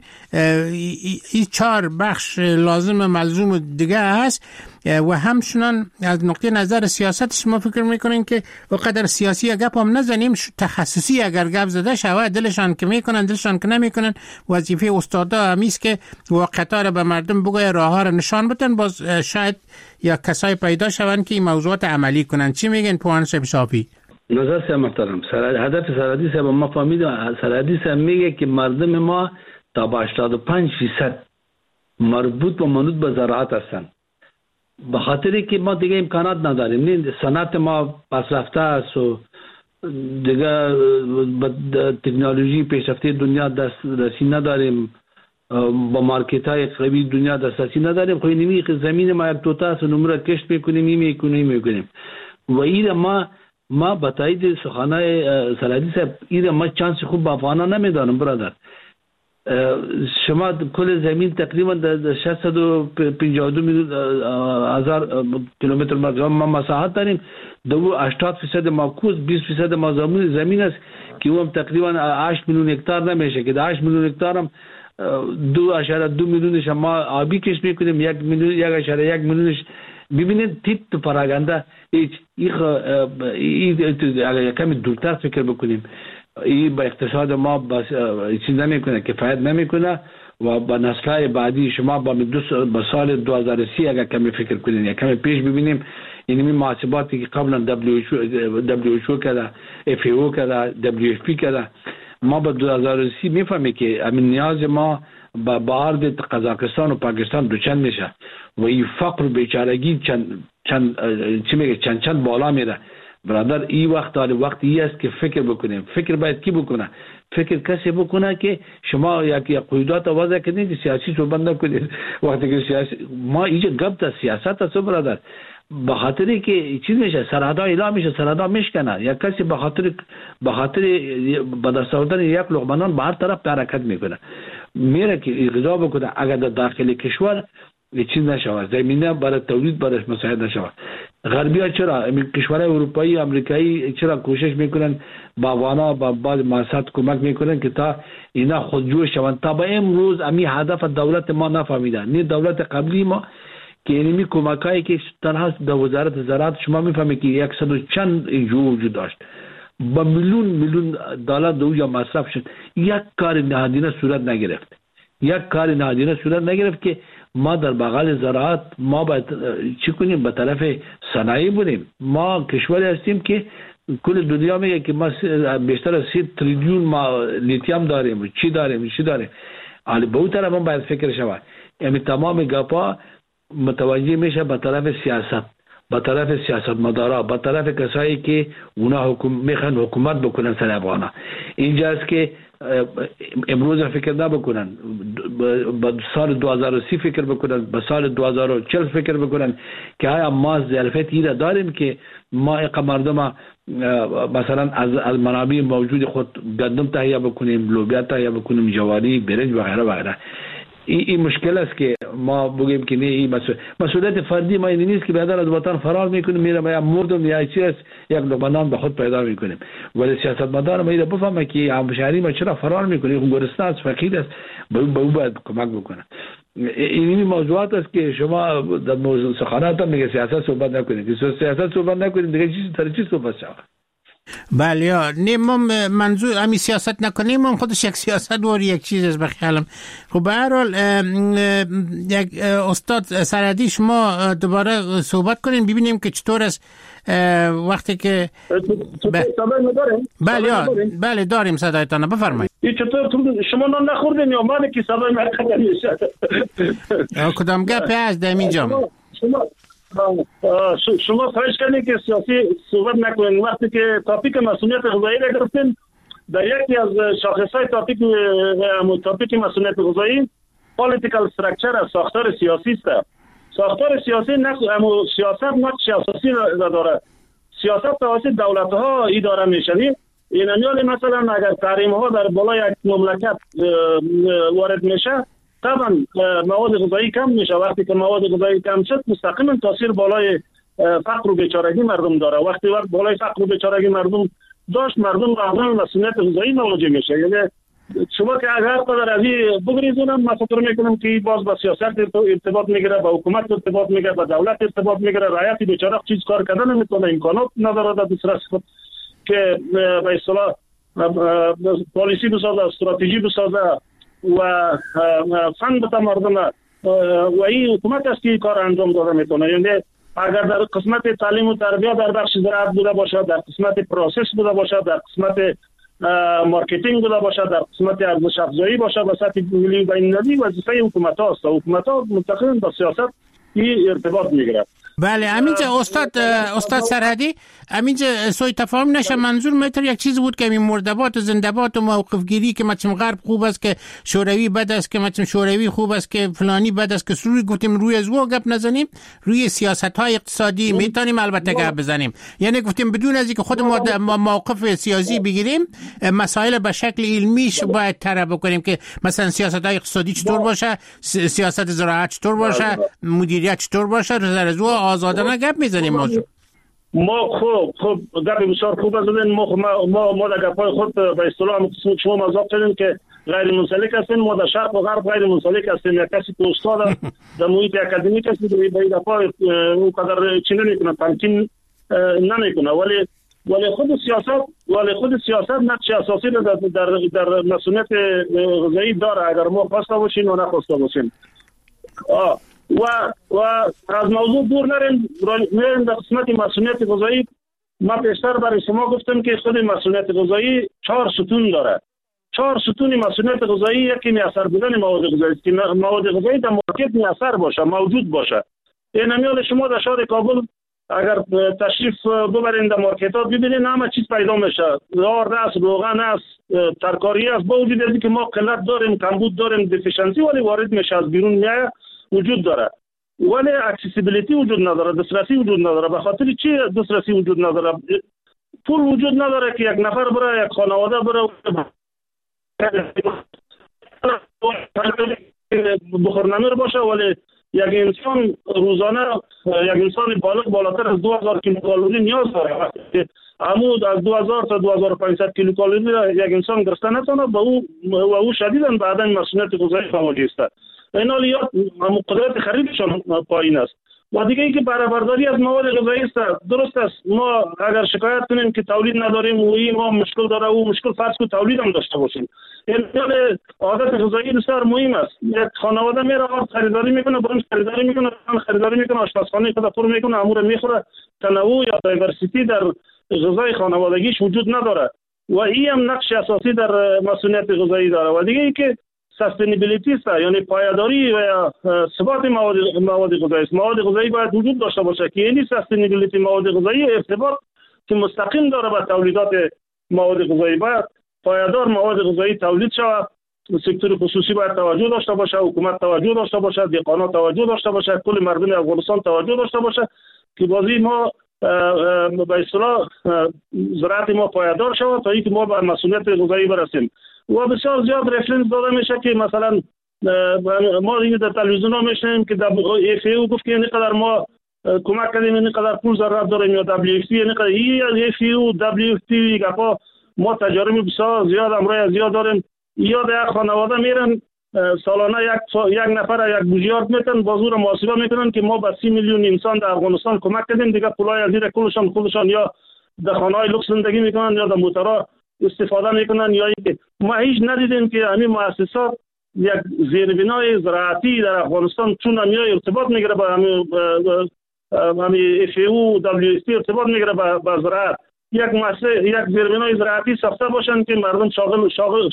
این چهار بخش لازم ملزوم دیگه هست و همچنان از نقطه نظر سیاست شما فکر میکنین که وقدر سیاسی گپ هم نزنیم، تخصصی اگر گپ زده شود دلشان که میکنن دلشان که نمیکنن. وظیفه استادا همیست که واقعیت‌ها را به مردم بگوی، راه‌ها را نشان بدن، باز شاید یا کسای پیدا شوند که این موضوعات عملی کنن. چی میگن پوهان صاحب صافی؟ نظر سه محترم، هدف سرحدی صاحب ما فهمیدم. سرحدی صاحب میگه که مردم ما تا به هشتاد و پنج درصد مربوط و منوط به زراعت هستند، به خاطری که ما دیگه امکانات نداریم. صنعت ما پس رفته است و دیگه تکنولوژی پیشرفته دنیا دسترسی نداریم، با مارکت های قوی دنیا دسترسی نداریم. خب اینمی زمین ما یک توته است و نمره کشت میکنیم، این میکنیم میکنیم و این ما ما با تایید سخنای سرحدی صاحب این ما چانس خوب با افغانان نمیدانم برادر. شما کل زمین تقریبا در ششصد و پنجاه و دو هزار کیلومتر مربع ما مساحت داریم. دو هشتاد درصد ما کوز، بیست درصد ما زمین است که اون تقریبا هشت میلیون هکتار نمیشه که هشت میلیون هکتار هم دو اشاره دو میلیونش ما آبی کش میکنیم، یک میلیون یک اشاره یک میلیونش ببینید تیپ تو پراگنده هیچ اگر کمی دورتر فکر بکنیم این با اقتصاد ما بس چیز نمیکنه، کفایت نمیکنه و با نسل‌های بعدی شما با با سال دو هزار و سی اگر کمی فکر کنین یا کمی پیش ببینیم، این محاسباتی که قبلا دبلیو اچ او کرده، اف ای او کرده، دبلیو اف پی کرده، ما با دو هزار و سی میفهمیم که همین نیاز ما با بارد قزاقستان و پاکستان دوچند میشه و این فقر و بیچارگی چند چند چی میگه چند چند بالا میره. برادر این وقت داره وقتی است که فکر بکنیم. فکر باید کی بکنه؟ فکر کسی بکنه که شما یک قیودات وضع کنید، سیاسی صحبت نکنید. وقتی که سیاسی ما اینجا گپ تا سیاست است برادر، به خاطری که چیز میشه سرحدها اعلام میشه، سرحدها میشکنه، یک کسی به خاطر به خاطر به دست آوردن یک لقمه نان به هر طرف حرکت میکنه. میره که اغذا بکنه اگر در داخل کشور چیز نشود، زمینه برای تولید برایش مساعد نشود. غربی ها چرا کشورهای اروپایی امریکایی چرا کوشش میکنن با افغانا با بعض مؤسسات کمک میکنن که تا اینا خودجوش شوند؟ تا به امروز امی هدف دولت ما نفهمیدن، نه دولت قبلی ما که اینمی کمکایی که تنها در وزارت زراعت شما میفهمید که صد و چند جو وجود داشت، با میلیون میلیون دلار دو یا مصرف شد، یک کار نهادینه صورت نگرفت، یک کار نهادینه صورت نگرفت که ما در بغل زراعت ما باید چی کنیم؟ به طرف صنایع بریم. ما کشوری هستیم که کل دنیا میگه که ما بیشتر از سی تریلیون ما لیتیوم داریم، چی داریم چی داریم، حالا به اون طرف هم باید فکر شود. یعنی تمام گپا متوجه میشه به طرف سیاست، به طرف سیاستمدارا، به طرف کسایی که اونا حکومت میخوان حکومت بکنن سر افغانا. اینجاست که امروز فکر نبکنن، به سال دو هزار و سی فکر بکنن، به سال دو هزار و چهل فکر بکنن که آیا ما ظرفیت را داریم که ما اق مردم مثلا از از منابع موجود خود گندم تهیه بکنیم، لوبیا تهیه بکنیم، جواری، برنج و غیره و غیره. این ای مشکل است که ما بگیم که نه این مسئول مسئولیت فردی ما این نیست که بعد از وطن فرار میکنیم میرم یا مردم یا چیز یک لقمه به خود پیدا میکنیم. ولی سیاستمدار ما اینو بفهمه که همشهری ما چرا فرار میکنه، گرسنه است، فقیر است، به او باید کمک بکنه. این موضوعات است که شما در موضوع سخنات میگه سیاست صحبت نکنید، که سیاست صحبت نکنید دیگه چیز تر چیز صحبت شود. بله یا نه ما منظور امی سیاست نکنیم، من خودش یک سیاست واری یک چیز است بخیالم. خب به هر حال یک استاد سرحدی شما دوباره صحبت کنین ببینیم که چطور است وقتی که بله یا بله داریم صدایتان، بفرمایید. چطور شما نان نخوردین یا من که صدای من خطر میشه؟ کدام گپ از در اینجا شما شما خواهش کنید که سیاسی صحبت نکنید. وقتی که تاپیک مسئولیت غذایی را گرفتین، در یکی از شاخصهای تاپیک تاپیک مسئولیت غذایی پالیتیکال استراکچر است، ساختار سیاسی است. ساختار سیاسی نه اما سیاست نه سیاسی داره. سیاست توسط دولت ها اداره میشه. این میال مثلا اگر تحریم ها در بالای یک مملکت وارد میشه، طبعا مواد غذایی کم میشه. وقتی که مواد غذایی کم شد مستقیما تاثیر بالای فقر و بیچارگی مردم داره. وقتی وقت بالای فقر و بیچارگی مردم داشت، مردم مردم مسئولیت غذایی مواجه میشه. یعنی شما که اگر قدر از این بگریزونم، من فکر میکنم که باز با سیاست ارتباط میگیره، با حکومت ارتباط میگیره، با دولت ارتباط میگیره. رعایت بیچاره چیز کار کردن نمیتونه، امکانات نداره در دسترس خود که به اصطلاح پالیسی بسازه، استراتژی بسازه و فن بده مردم. و این حکومت است که کار انجام داده میتونه. یعنی اگر در قسمت تعلیم و تربیت در بخش زراعت بوده باشه، در قسمت پروسس بوده باشه، در قسمت مارکتینگ بوده باشه، در قسمت ارزش افزایی باشه، به سطح ملی و بین‌المللی وظیفه حکومت هاست. حکومت ها مستقیما با سیاست این ارتباط میگیره. بله همینجا استاد استاد سرحدی همینجا سوی تفاهم نشه. منظور متر یک چیز بود که این مردبات و زندبات و موقف گیری که مثلا غرب خوب است که شوروی بد است، که مثلا شوروی خوب است که فلانی بد است، که روی گفتیم روی از او گپ نزنیم، روی سیاست های اقتصادی میتونیم البته گپ بزنیم. یعنی گفتیم بدون از اینکه خود ما موقف سیاسی بگیریم، مسائل به شکل علمیش باید طرح بکنیم که مثلا سیاست های اقتصادی چطور باشه، سیاست زراعت چطور باشه، مدیریت چطور باشه. از او آزادانه گپ میزنیم. موضوع ما خوب خوب گپ بسیار خوب زدین. ما ما ما در گپای خود به اصطلاح شما مذاق کردین که غیر منسلک هستین. ما در شرق و غرب غیر منسلک هستیم. یک کسی که استاد در محیط اکادمیک است به این گپای اون قدر چی نمیکنه، تمکین نمیکنه. ولی ولی خود سیاست ولی خود سیاست نقش اساسی در در در مسئولیت غذایی داره، اگر ما خواسته باشیم و نخواسته باشیم. آه و و از موضوع دور نریم، میریم در قسمت مسئولیت غذایی. ما پیشتر برای شما گفتم که خود مسئولیت غذایی چهار ستون داره. چهار ستون مسئولیت غذایی یکی میسر بودن مواد غذایی است که مواد غذایی در مارکت میسر باشه، موجود باشه. این میال شما در شهر کابل اگر تشریف ببرین در مارکت ها ببینین همه چیز پیدا میشه. آرد است، روغن است، ترکاری است. با وجود اینکه ما قلت داریم، کمبود داریم، دفیشنسی، ولی وارد میشه از بیرون میاد وجود داره. ولی اکسسیبیلیتی وجود نداره، دسترسی وجود نداره. به خاطر چی دسترسی وجود نداره؟ پول وجود نداره که یک نفر بره، یک خانواده بره بخورنمیر باشه، ولی یک انسان روزانه یک انسان بالغ بالاتر از دو هزار کیلوکالری نیاز داره. وقتی عمود از دو هزار تا دو هزار و پانصد کیلوکالری را یک انسان گرسنه نتونه به او و او شدیداً بعداً مسئولیت غذایی خواهد است. این حال یا قدرت خریدشان پایین است. و دیگه ای که برآورداری از مواد غذایی است. درست است ما اگر شکایت کنیم که تولید نداریم و این ما مشکل داره و مشکل فرض کو تولید هم داشته باشیم. این عادت غذایی بسیار مهم است. یک خانواده میره خریداری میکنه، برنج خریداری میکنه، خریداری میکنه، آشپزخانه خود پر میکنه، امور میخوره. تنوع یا دایورسیتی در غذای خانوادگیش وجود نداره و این هم نقش اساسی در مسئولیت غذایی داره. و دیگه ای که سستینبیلیتی است، یعنی پایداری و ثبات مواد مواد غذایی است. مواد غذایی باید وجود داشته باشه که یعنی سستینبیلیتی مواد غذایی ارتباط که مستقیم داره با تولیدات مواد غذایی. باید پایدار مواد غذایی تولید شود. سکتور خصوصی باید توجه داشته باشه، حکومت توجه داشته باشه، دیقانا توجه داشته باشه، کل مردم افغانستان توجه داشته باشه که بازی ما به اصطلاح زراعت ما پایدار شود تا اینکه ما به مسئولیت غذایی برسیم. و بسیار زیاد رفرنس داده میشه که مثلا ما این در تلویزیون ها میشنیم که اف ای او گفت که اینقدر ما کمک کردیم، اینقدر پول ضرورت داریم، یا دبلیو اف پی اینقدر. این اف ای او دبلیو اف پی گپا ما تجارب بسیار زیاد امروز زیاد داریم. یا در خانواده میرن سالانه یک یک نفر یک بوجیارد میتن بازور محاسبه میکنن که ما به سی میلیون انسان در افغانستان کمک کردیم، دیگه پولای از زیر کلشان خودشان یا در خانه‌های لوکس زندگی میکنن یا در موتورها استفاده میکنن. یا اینکه ما هیچ ندیدیم که همین مؤسسات یک زیربنای زراعتی در افغانستان چون همیای ارتباط میگیره با همین همین اف ای او دبلیو اس پی ارتباط میگیره با, با زراعت، یک مؤسسه یک زیربنای زراعتی ساخته باشن که مردم شاغل شاغل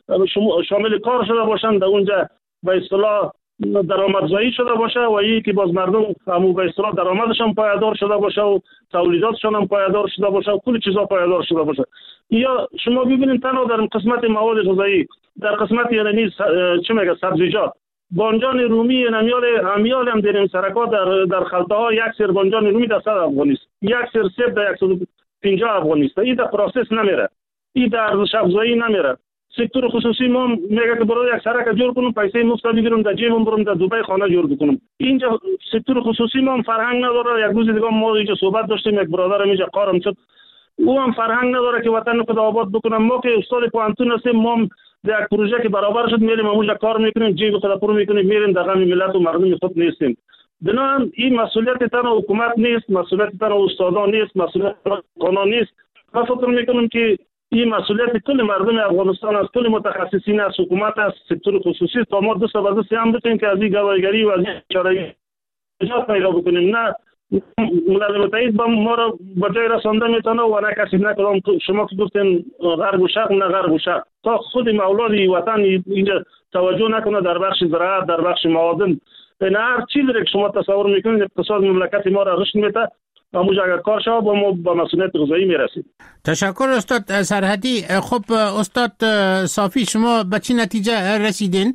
شامل کار شده باشن، در اونجا به اصطلاح درآمدزایی شده باشه و این که باز مردم همو به اصطلاح درآمدشان پایدار شده باشه و تولیداتشان هم پایدار شده باشه و کل چیزا پایدار شده باشه. یا شما ببینید تنها در قسمت مواد غذایی، در قسمت یعنی چه میگه سبزیجات، بانجان رومی نمیال همیال هم داریم سرکا در در خلطه ها یک سر بانجان رومی در صد افغانی است، یک سر سیب در صد و پنجاه افغانی است. این در پروسس نمیره، این در شفزایی نمیره. سکتور خصوصی ما میگه که برای یک سرک جور کنم پیسه مفت بگیرم در جیبم برم در دبی خانه جور بکنم. اینجا سکتور خصوصی ما فرهنگ نداره. یک روز دیگه ما اینجا صحبت داشتیم، یک برادرم اینجا قارم شد، او هم فرهنگ نداره که وطن خود آباد بکنم. ما که استاد پوانتون هستیم، ما در یک پروژه که برابر شد میریم اونجا کار میکنیم، جیب خود پر میکنیم، میریم در غم ملت و مردم خود نیستیم. بنابراین این مسئولیت تنها حکومت نیست، مسئولیت تنها استادان نیست، مسئولیت قانون نیست. من فکر میکنم که این مسئولیت کل مردم افغانستان است، کل متخصصین است، حکومت است، سکتور خصوصی. تا ما دست به دست هم بتیم که از این گواهیگری و از این چاره‌ای نجات پیدا بکنیم. نه ملل متحد با ما را به جای رسانده میتونه و نه کسی نکدام. شما که گفتین غرب و شرق، نه غرب و شرق، تا خود مولای وطن اینجا توجه نکنه در بخش زراعت، در بخش معادن، نه هر چیزی که شما تصور میکنید اقتصاد مملکت ما را رشد میده. اموجا اگر کار شد با ما با مسئولیت غذایی میرسیم. تشکر استاد سرحدی. خب استاد صافی، شما به چه نتیجه رسیدین؟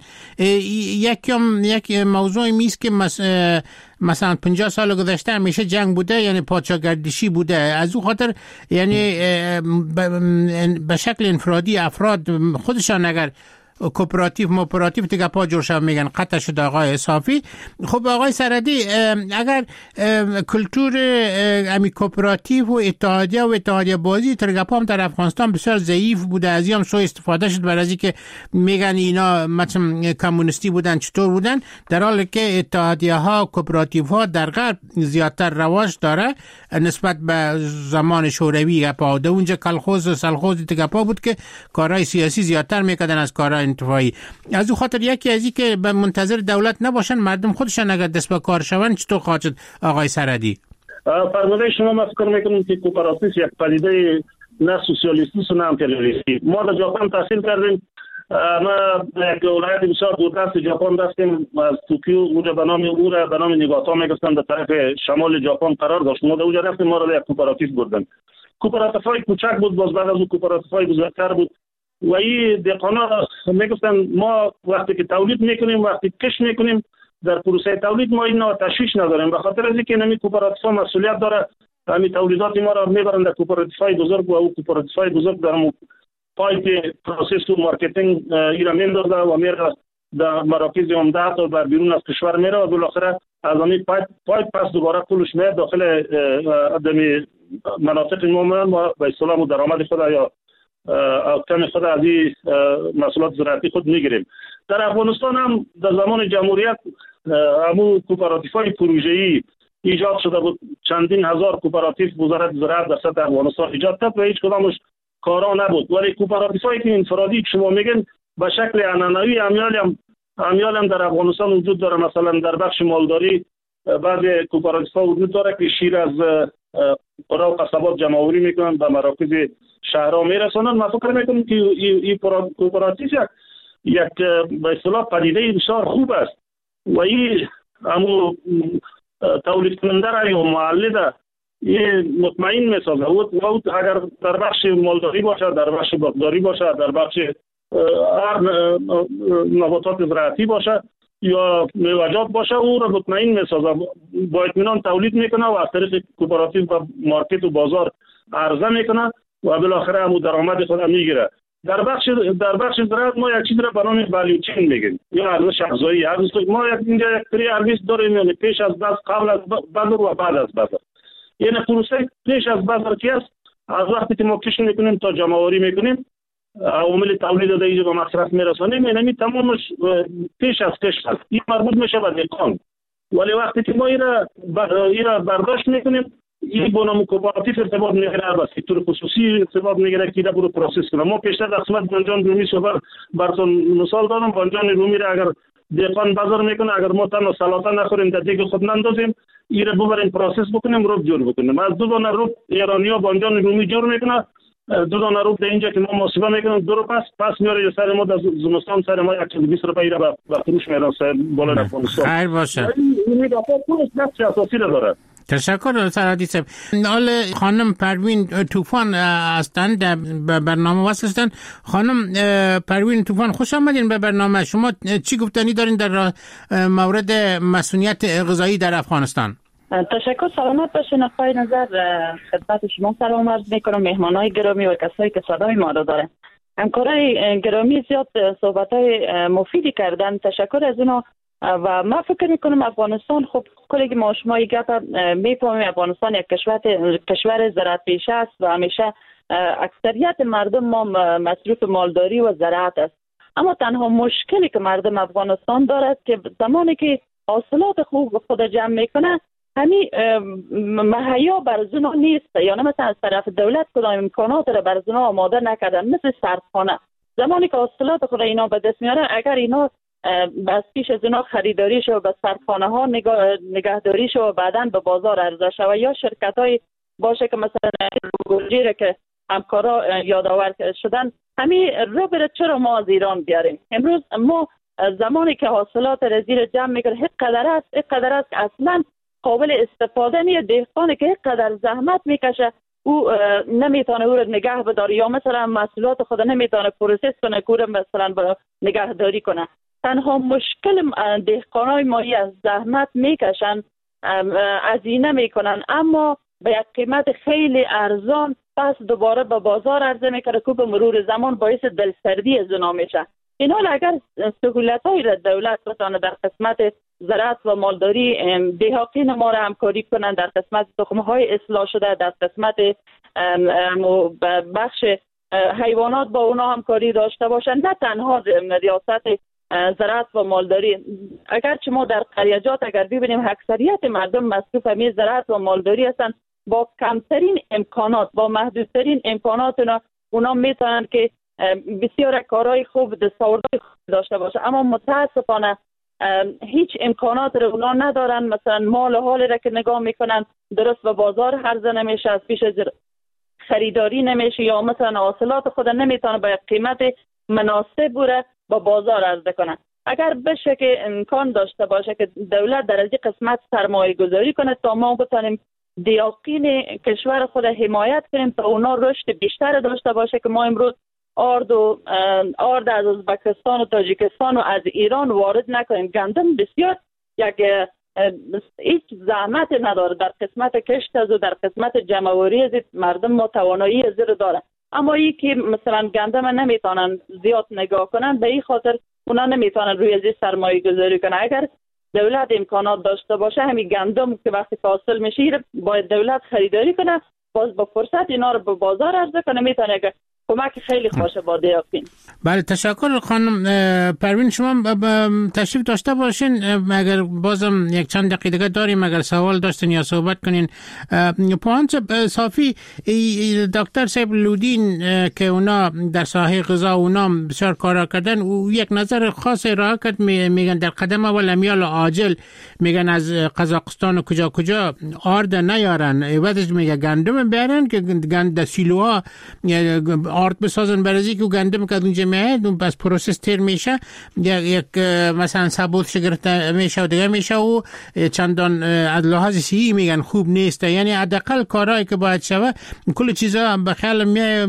یکم یک موضوع میست که مس... مثلا پنجاه سال گذشته همیشه جنگ بوده، یعنی پادشاهگردشی بوده، از اون خاطر یعنی به شکل انفرادی افراد خودشان اگر کوپراتیو موپراتیو دیگه پا جور شد میگن قطع شد آقای صافی. خب آقای سرحدی، اگر کلتور امی کوپراتیو و اتحادیه و اتحادیه بازی ترگپا هم در افغانستان بسیار ضعیف بوده، از این هم سو استفاده شد برای اینکه میگن اینا مثلا کمونیستی بودن، چطور بودن، در حالی که اتحادیه ها کوپراتیو ها در غرب زیادتر رواج داره نسبت به زمان شوروی گپا. ده اونجا کلخوز و سلخوز تگپا بود که کارهای سیاسی زیادتر میکردن از کارهای انتفاعی. از اون خاطر یکی از این که به منتظر دولت نباشن، مردم خودشان اگر دست به کار شون، چطور خواهد شد آقای سرحدی؟ فرموده شما ما فکر میکنم که کوپراتیسم یک پدیده نه سوسیالیستی و نه امپریالیستی. ما در ژاپن تحصیل کردیم، ما یک ولایت بسیار دوردست ژاپن رفتیم، از توکیو، اونجا به نام او را به نام نیگاتا میگفتن، در طرف شمال ژاپن قرار داشت. ما در اونجا رفتیم، ما را یک کوپراتیو بردن. کوپراتیوهای کوچک بود، باز بعد از اون کوپراتیوهای بزرگتر بود و این دهقانا میگفتن ما وقتی که تولید میکنیم، وقتی کش میکنیم، در پروسه تولید ما این تشویش نداریم، به خاطر از اینکه نمی کوپراتیو مسئولیت داره، همین تولیدات ما را میبرن در کوپراتیوهای بزرگ و او کوپراتیوهای بزرگ در پایپ پروسس و مارکتینگ ایرا میندازه و میره در مراکز عمده تا بر بیرون از کشور میره و بالاخره از همین پایپ پایپ پس دوباره پولش میاد داخل دمی مناطق ما ما به اصطلاح درآمد خود یا کم خود از این محصولات زراعتی خود میگیریم. در افغانستان هم در زمان جمهوریت همون کوپراتیف‌های پروژه‌ای ایجاد شده بود. چندین هزار کوپراتیو وزارت زراعت در سطح افغانستان ایجاد کرد و هیچ کدامش کارا نبود. ولی کوپراتیف‌هایی که انفرادی که شما میگن به شکل عنعنوی امیال هم امیال هم در افغانستان وجود داره. مثلا در بخش مالداری بعضی کوپراتیف‌ها وجود داره که شیر از قرى و قصبات جمع‌آوری میکنن به مراکز شهرها میرسونن. من فکر میکنم که این کوپراتیو یک به اصطلاح پدیده بسیار خوب است و این همو تولید کننده را یا مولد این مطمئن میسازه. و اگر در بخش مالداری باشه، در بخش باغداری باشه، در بخش هر نباتات زراعتی باشه یا میوه‌جات باشه او را مطمئن میسازه، با اطمینان تولید میکنه و از طریق کوپراتیو و مارکت و بازار عرضه میکنه و بالاخره هم درآمد خود میگیره. در بخش در بخش زراعت ما یک چیز را به نام ولیو چین میگیم یا ارزش افزایی. ما یک اینجا یک سری ارزش داریم، یعنی پیش از بذر، قبل از بذر و بعد از بذر. یعنی پروسه پیش از بذر کی است؟ از وقتی که ما کشت میکنیم تا جمع‌آوری میکنیم، عوامل تولید در اینجا به مصرف میرسانیم، یعنی تمامش پیش از کشت است. این مربوط میشه به دهقان. ولی وقتی که ما این را برداشت میکنیم، این با نام کوپراتیو ارتباط میگیره، با سکتور خصوصی ارتباط میگیره که برو پروسس کنه. ما پیشتر در قسمت بانجان رومی صحبت براتون مثال دادم. بانجان رومی را اگر دهقان بازار میکنه، اگر ما تنها سلاطه نخوریم در دیگه خود نندازیم، این را ببریم پروسس بکنیم، روب جور بکنیم. از دو دانه روب ایرانی‌ها بانجان رومی جور میکنه، دو دانه روب در اینجا که ما محاسبه میکنیم دو رو پس پس میاره سر ما در زمستان سر ما یک بیست روپیه را به فروش میارن سر بالا افغانستان. خیر باشه. این نگاه پولش نقش اساسی را داره. تشکر سرحدی صاحب. حال خانم پروین طوفان هستند به برنامه وصل هستند. خانم پروین طوفان خوش آمدین به برنامه. شما چی گفتنی دارین در مورد مسئولیت غذایی در افغانستان؟ تشکر. سلامت باشین. آقای نظر خدمت شما سلام عرض میکنم، مهمانای گرامی و کسایی که صدای ما را دارن. همکارای گرامی زیاد صحبتای مفیدی کردن، تشکر از اونا. و من فکر میکنم افغانستان خب کلی که ما شما گپ میفهمیم افغانستان یک کشور کشور زراعت پیشه است و همیشه اکثریت مردم ما مصروف مالداری و زراعت است. اما تنها مشکلی که مردم افغانستان دارد که زمانی که حاصلات خوب خود جمع میکنه همین مهیا بر زنا نیست، یا نه مثلا از طرف دولت کدام امکانات را بر زنا آماده نکردن، مثل سردخانه. زمانی که حاصلات خود اینا به دست میاره، اگر اینا بس پیش از اینا خریداری شو به سردخانه ها نگهداری شو و بعداً به بازار عرضه شو، یا شرکت های باشه که مثلا گوجیره که همکارا یادآور شدن، همین رو بره چرا ما از ایران بیاریم. امروز ما زمانی که حاصلات را زیر جمع میکنه هیچ قدر است هیچ قدر است که اصلا قابل استفاده نیست. دهقانی که هیچ قدر زحمت میکشه او نمیتونه او را نگه بداره، یا مثلا محصولات خود نمیتونه پروسس کنه که مثلا نگهداری کنه. تنها مشکل دهقانای مایی از زحمت میکشن، هزینه میکنن، اما به یک قیمت خیلی ارزان پس دوباره به بازار عرضه میکنه که به مرور زمان باعث دلسردی از اونا میشه. این حال اگر سهولت‌هایی را دولت بتونه در قسمت زراعت و مالداری دهقان ما را همکاری کنن، در قسمت تخم‌های اصلاح شده، در قسمت بخش حیوانات با اونا همکاری داشته باشن، نه تنها ریاست زراعت و مالداری. اگرچه ما در قریجات اگر ببینیم اکثریت مردم مصروف همین زراعت و مالداری هستن، با کمترین امکانات، با محدودترین امکانات اونا, اونا میتونن که بسیار کارهای خوب دستاوردهای خوب داشته باشه، اما متاسفانه هیچ امکانات رو اونا ندارن. مثلا مال و حال را که نگاه میکنن درست به بازار عرضه نمیشه، از پیش خریداری نمیشه، یا مثلا حاصلات خود نمیتونه به قیمت مناسب بوده با بازار عرضه کنن. اگر بشه که امکان داشته باشه که دولت در از این قسمت سرمایه گذاری کنه تا ما بتونیم دیاقین کشور خود حمایت کنیم تا اونا رشد بیشتر داشته باشه، که ما امروز آرد و آرد از ازبکستان و تاجیکستان و از ایران وارد نکنیم. گندم بسیار یک هیچ زحمت نداره در قسمت کشت از و در قسمت جمعوری از مردم ما توانایی از رو داره. اما ای که مثلا گندم نمیتونن زیاد نگاه کنن، به این خاطر اونا نمیتونن روی ازی سرمایه گذاری کنن. اگر دولت امکانات داشته باشه همین گندم که وقتی حاصل میشه باید دولت خریداری کنه، باز با فرصت اینا رو به بازار عرضه کنه، میتونه که کمک خیلی خوشه با دیاکین. بله تشکر خانم پروین. شما تشریف داشته باشین، اگر بازم یک چند دقیقه داریم اگر سوال داشتین یا صحبت کنین. پوانچ صافی دکتر صاحب لودین که اونا در ساحه غذا اونا بسیار کارا کردن و یک نظر خاص ارائه کرد، میگن در قدم اول امیال عاجل میگن از قزاقستان و کجا کجا آرد نیارن، عوضش میگه گندم بیارن که گند سیلوها آرد بسازن برای که گندم که اونجا میاد اون بس پروسس تیر میشه، یک مثلا ثبوت شگرت میشه و دیگه میشه و چندان از لحاظ صحی میگن خوب نیست. یعنی حداقل کارهایی که باید شوه کل چیزا به خیال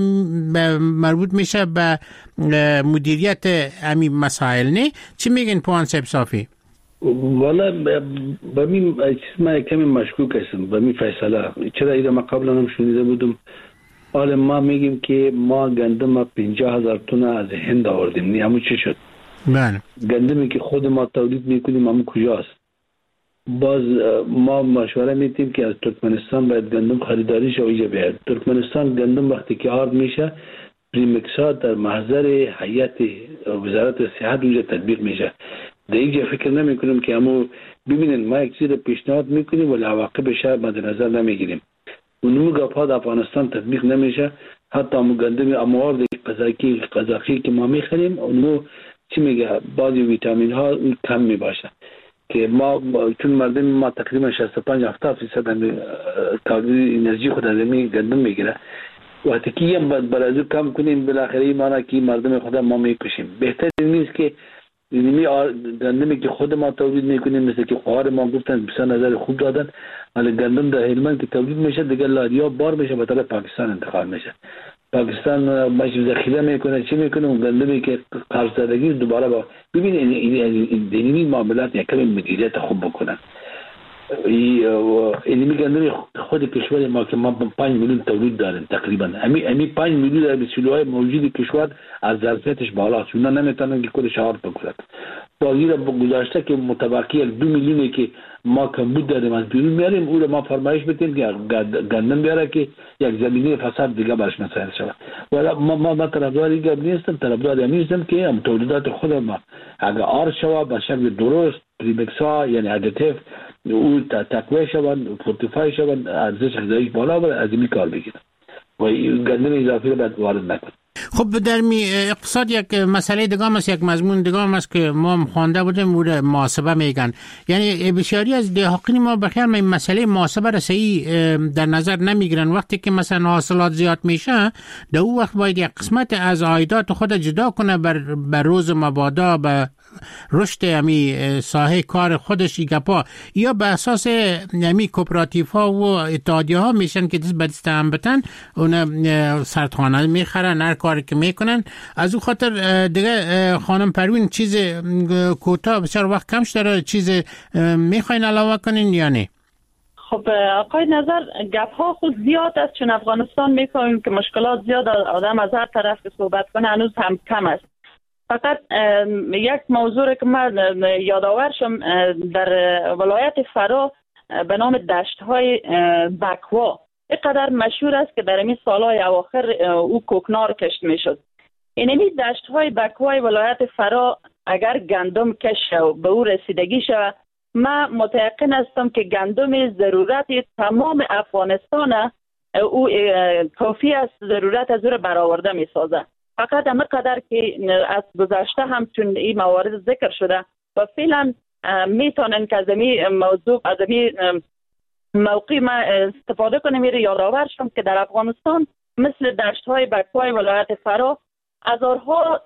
مربوط میشه به مدیریت امی مسائل. نه چی میگن پوان صاحب صافی؟ والا به می چیز ما کمی مشکوک هستم به می فیصله. چرا ایده ما قبلا هم شنیده بودم، حالا ما میگیم که ما گندم پنجاه هزار تن از هند آوردیم، نه همون چه شد؟ بله گندمی که خود ما تولید میکنیم همون کجاست؟ باز ما مشوره میدیم که از ترکمنستان باید گندم خریداری شه و اینجا بیاد. ترکمنستان گندم وقتی که آرد میشه پریمکسا در محضر هیئت وزارت صحت اونجا تطبیق میشه. در اینجا فکر نمی کنیم که همو ببینید ما یک چیز پیشنهاد میکنیم ولی عواقبش مد نظر نمیگیریم. اونمو گپ‌ها در افغانستان تطبیق نمیشه. حتی همو گندم اموارد قزاقی قزاقی که ما میخریم اونمو چی میگه بعضی ویتامین ها کم میباشه که ما چون مردم ما تقریبا شصت و پنج هفتاد فیصد انرژی خود از می گندم میگیره. وقتی که یه برازو کم کنیم بالاخره معنی که مردم خود ما میکشیم. بهتر نیست که اینمی گندمی که خود ما تولید میکنیم مثل که خوار ما گفتن بسیار نظر خوب دادن، ولی گندم در هلمند که تولید میشه دیگه لاریا بار میشه به طرف پاکستان انتقال میشه. پاکستان ماشین ذخیره میکنه چی میکنه اون گندمی که قرض زدگی دوباره با ببین این اینمی معاملات یکم مدیریت خوب بکنن. اینمی گندم خود کشور ما که ما پنج میلیون تولید داریم تقریبا، امی امی پنج میلیون در بسیلوهای موجود کشور از ظرفیتش بالاست، اونا نمیتونن که کلش آرد بکنن. باقی را گذاشته که متبقی دو میلیونی که ما کمبود داریم از بیرون میاریم، او را ما فرمایش بدیم که گندم بیاره که یک زمینه فساد دیگه برش مسائل شود. ولی ما ما ما طرفدار دیگه نیستم، طرفدار نیستم که هم تولیدات خود ما اگر آرد شود به شکل درست پریمکسا یعنی ادیتیو او تقویه شود فورتیفای شود ارزش غذایی بالا بره از این کار بگیرن و گندم اضافی رو باید وارد نکن. خب در می اقتصاد یک مسئله دیگه است، یک مضمون دیگه است که ما خوانده بودیم و محاسبه میگن. یعنی بسیاری از دهقان ما بخیر این مسئله محاسبه رسایی در نظر نمیگیرن. وقتی که مثلا حاصلات زیاد میشه در اون وقت باید یک قسمت از عایدات خود جدا کنه بر, بر روز مبادا به رشد امی ساحه کار خودش ایگپا یا به اساس امی کوپراتیف ها و اتحادیه ها میشن که دست به دست هم بتن اون سرطانه میخرن هر کاری که میکنن. از اون خاطر دیگه خانم پروین چیز کوتاه بسیار وقت کمش داره، چیز میخواین علاوه کنین یا نه؟ خب آقای نظر گپ ها خود زیاد است، چون افغانستان میکنیم که مشکلات زیاد آدم از هر طرف که صحبت کنه هنوز هم کم است. فقط یک موضوع که من یادآور شم در ولایت فرا به نام دشت های بکوا اینقدر مشهور است که در این سالهای اواخر او کوکنار کشت می شد. اینمی دشت های بکوای ولایت فرا اگر گندم کش و به او رسیدگی شود، من متیقن هستم که گندم ضرورت تمام افغانستان او کافی است، ضرورت از او را برآورده می سازه. فقط همه قدر که از گذشته هم چون این موارد ذکر شده و فعلا میتونن که از این موضوع از این موقع ما استفاده کنیم. میره یادآور شم که در افغانستان مثل دشت های بکوای ولایت فرا هزارها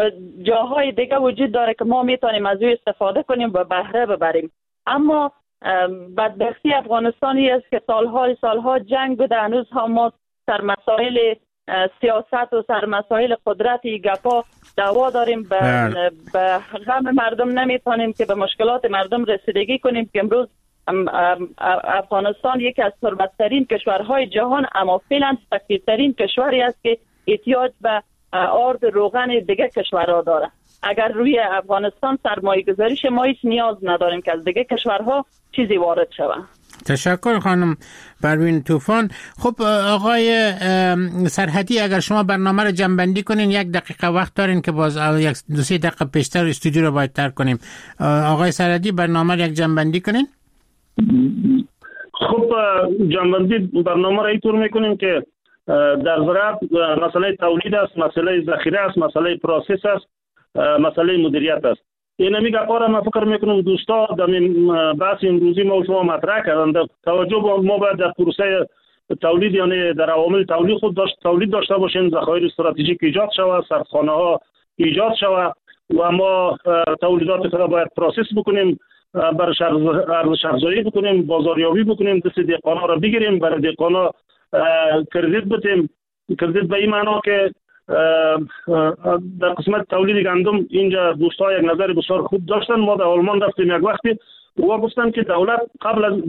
جاهای دیگه وجود داره که ما میتونیم از او استفاده کنیم و بهره ببریم. اما بدبختی افغانستانی است که سالهای سالها جنگ بوده، هنوز هم ما سر مسائل سیاست و سر مسائل قدرتی گپا دعوا داریم، به به غم مردم نمیتونیم که به مشکلات مردم رسیدگی کنیم که امروز افغانستان یکی از ثروت‌ترین کشورهای جهان اما فعلا فقیرترین کشوری است که احتیاج به آرد روغن دیگه کشورها داره. اگر روی افغانستان سرمایه گذاری شه ما هیچ نیاز نداریم که از دیگه کشورها چیزی وارد شود. تشکر خانم پروین طوفان. خب آقای سرحدی، اگر شما برنامه رو جمع‌بندی کنین، یک دقیقه وقت دارین که باز یک دو سه دقیقه پیشتر استودیو رو باید ترک کنیم. آقای سرحدی برنامه رو یک جمع‌بندی کنین. خب جمع‌بندی برنامه رو اینطور میکنیم که در زراعت مسئله تولید است، مسئله ذخیره است، مسئله پروسس است، مسئله مدیریت است. این میگه پاره من فکر میکنم دوستا در بحث امروزی ما و شما مطرح کردن. توجه با ما باید در پروسه تولید، یعنی در عوامل تولید خود داشت تولید داشته باشیم، ذخایر استراتژیک ایجاد شود، سردخانه ها ایجاد شود و ما تولیدات خود باید پروسس بکنیم، برای ارزش افزایی بکنیم، بازاریابی بکنیم، دست دهقانا را بگیریم، برای دهقانا کردیت بدیم. کردیت به این معنا که در قسمت تولید گندم اینجا دوستا یک نظر بسیار خوب داشتن. ما در آلمان رفتیم یک وقتی و گفتن که دولت قبل از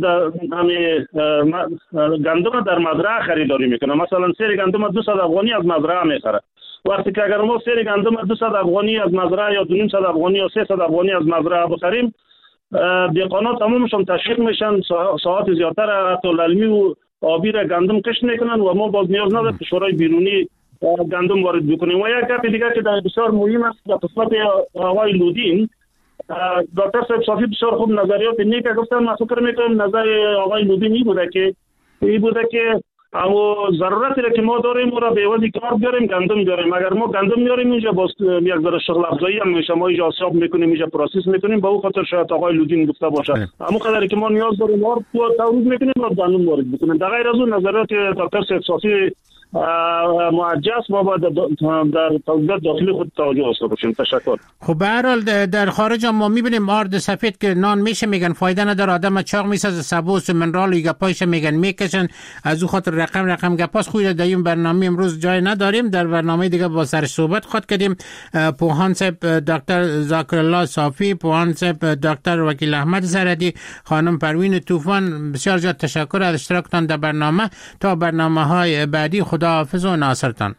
گندم در مزرعه خریداری میکنه. مثلا سیر گندم دویست افغانی از مزرعه میخره. وقتی که اگر ما سیر گندم دویست افغانی از مزرعه یا دویست افغانی یا سیصد افغانی از مزرعه بخریم، دهقانا تمامشون تشویق میشن، ساعت زیادتر حتی علمی و آبی را گندم کشت میکنن و ما باز نیاز نداره کشورهای بیرونی گندم وارد بکنیم. و یک گپ دیگه که در بسیار مهم است در قسمت آقای لودین، دکتر صاحب صافی بسیار خوب نظریات نیک گفتن. من فکر میکنم نظر آقای لودین این بوده که این بوده که اما ضرورتی را که ما داریم را به عوض کار بیاریم گندم بیاریم. اگر ما گندم میاریم اینجا باز یک ذره شغل افزایی هم میشه، ما اینجا حساب میکنیم، اینجا پروسس میکنیم. به اون خاطر شاید آقای لودین گفته باشه اما قدری که ما نیاز داریم ما تولید میکنیم و گندم وارد بکنیم. در غیر از اون نظریات دکتر صاحب صافی معجز ما باید در تولیدات داخلی خود توجه داشته باشیم. تشکر. خب به هر حال در خارج ما میبینیم آرد سفید که نان میشه میگن فایده نداره، آدم چاق میسازه، سبوس و منرال و گپایش میگن میکشن. از او خاطر رقم رقم گپاس خوی در این برنامه امروز جای نداریم. در برنامه دیگه با سر صحبت خود کردیم. پوهان صاحب دکتر ذاکر الله صافی، پوهان صاحب دکتر وکیل احمد سرحدی، خانم پروین طوفان، بسیار زیاد تشکر از اشتراکتان در برنامه. تا برنامه های بعدی خدا حافظ و ناصرتان.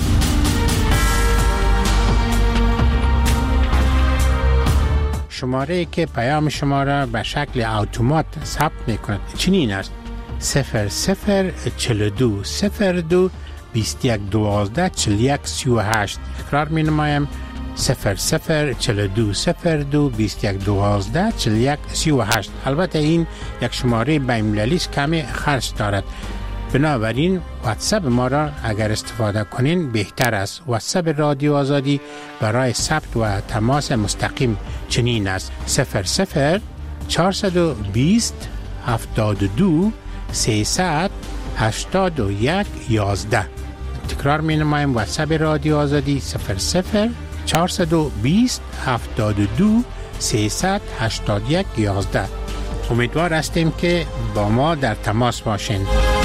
شماره که پیام شما را به شکل اتومات ثبت میکند چنین است: صفر صفر چهل و دو صفر دو بیست و یک دوازده چهل و یک سی و هشت. تکرار می نمایم: صفر صفر چهل و دو صفر دو بیست و یک دوازده چهل و یک سی و هشت. البته این یک شماره بین‌المللی است، کمی خرج دارد، بنابراین واتساپ ما را اگر استفاده کنین بهتر است. واتساپ رادیو آزادی برای ثبت و تماس مستقیم چنین است: صفر صفر چهارصد و بیست هفتاد و دو سیصد هشتاد و یک یازده. تکرار می نمایم: واتساپ رادیو آزادی صفر صفر چهارصد و بیست هفتاد و دو سیصد هشتاد و یک یازده. امیدوار هستیم که با ما در تماس باشین.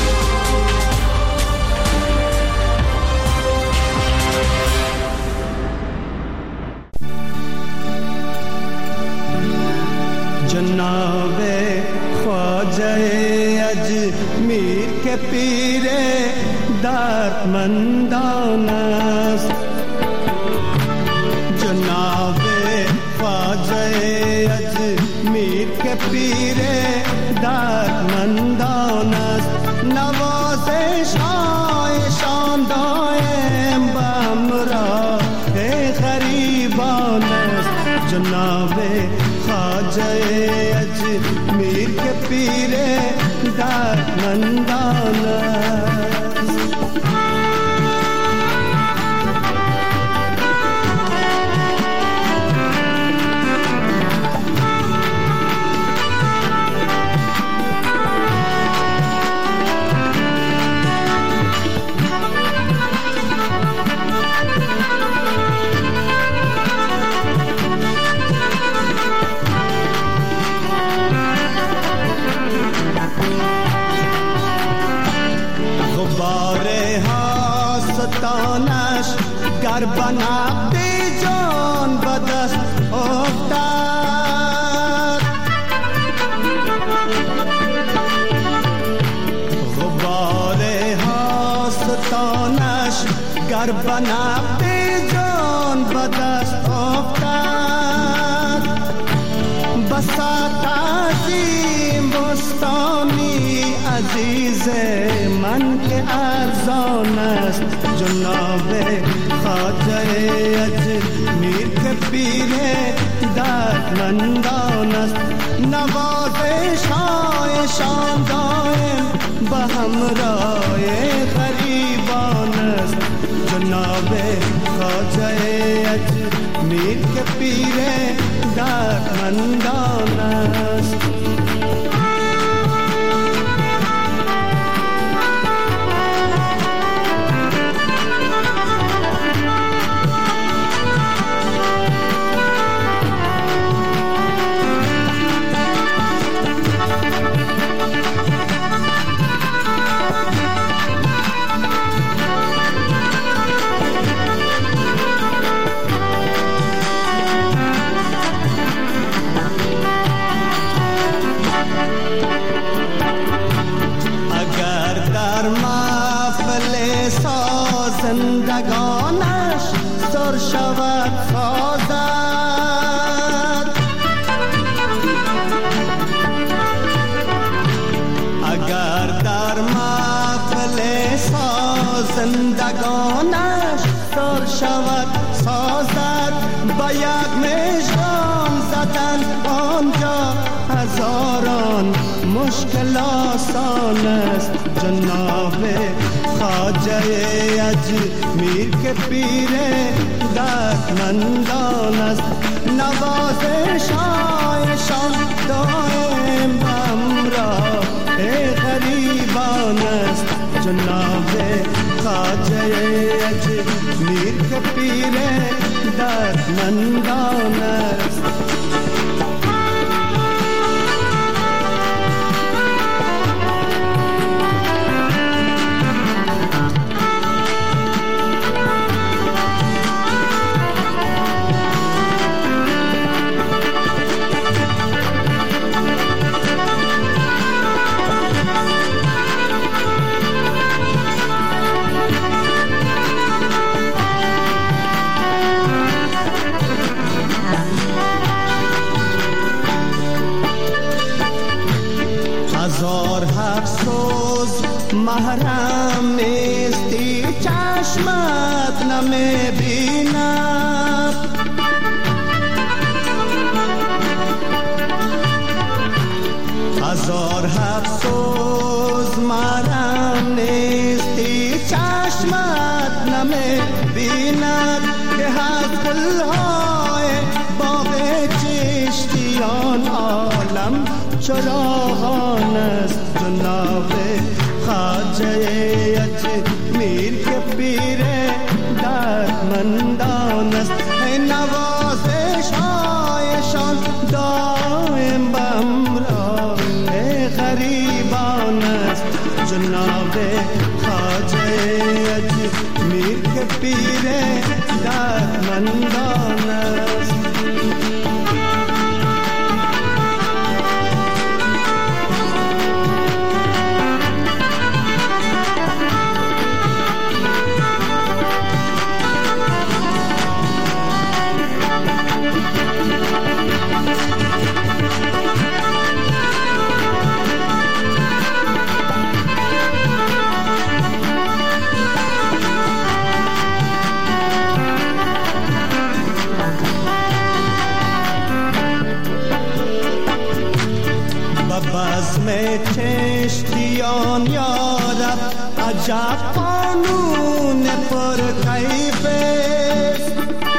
جناب خواجه اجمیر کے پیر دردمندان است، جناب خواجه اجمیر کے پیر دردمندان است، نوازش های شاندایم بامراه غریبان است، جناب خواجه اجمیر کے پیر دردمندان است. گر بنابی جان بدست افتاد، غبار هاستانش گر به نقد جان به دست افتد بساط عظیم بستانی عزیز من که ارزان است جناب خواجه اجمیر که پیر دردمندان است نوازش هایشان دائم به همراه غریبان است جناب خواجه اجمیر که پیر دردمندان است زندگانش سر شود سازد اگر در محفل زندگانش سر شود سازد با یک مژگان زدن آنجا هزاران مشکل آسان است جناب خواجه اجمیر که پیر دردمندان است نوازش هایشان دائم همراه غریبان است جناب خواجه اجمیر که پیر دردمندان است محرم نیستی چشمت نمی بیند هزار افسوس محرم نیستی چشمت نمی بیند که از گلهای باغ چشتیان عالم چراغان است جناب خواجه اجمیر که پیر دردمندان است نوازش هایشان دائم به همراه غریبان است جناب خواجه اجمیر که پیر دردمندان است بزم چشتیان یارب عجب قانون پر کیف است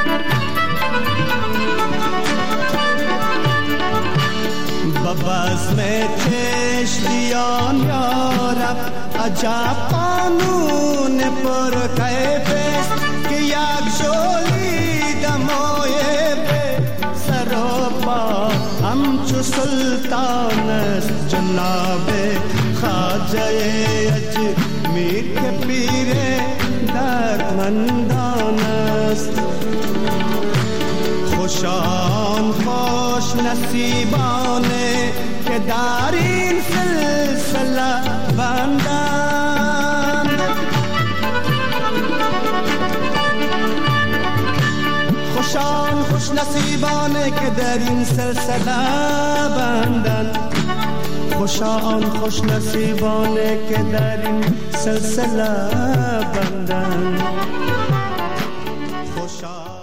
بزم چشتیان یارب عجب قانون پر کیف است که یک جولی دمای به سر و پا همچو سلطان است جناب خواجه اجمیر که پیر دردمندان است خوشان خوش نصیبانه که در این سلسله بندند خوشان خوش نصیبانه که در این سلسله بندن، خوشان خوش نصیبانه که در این سلسله بندن. خوشان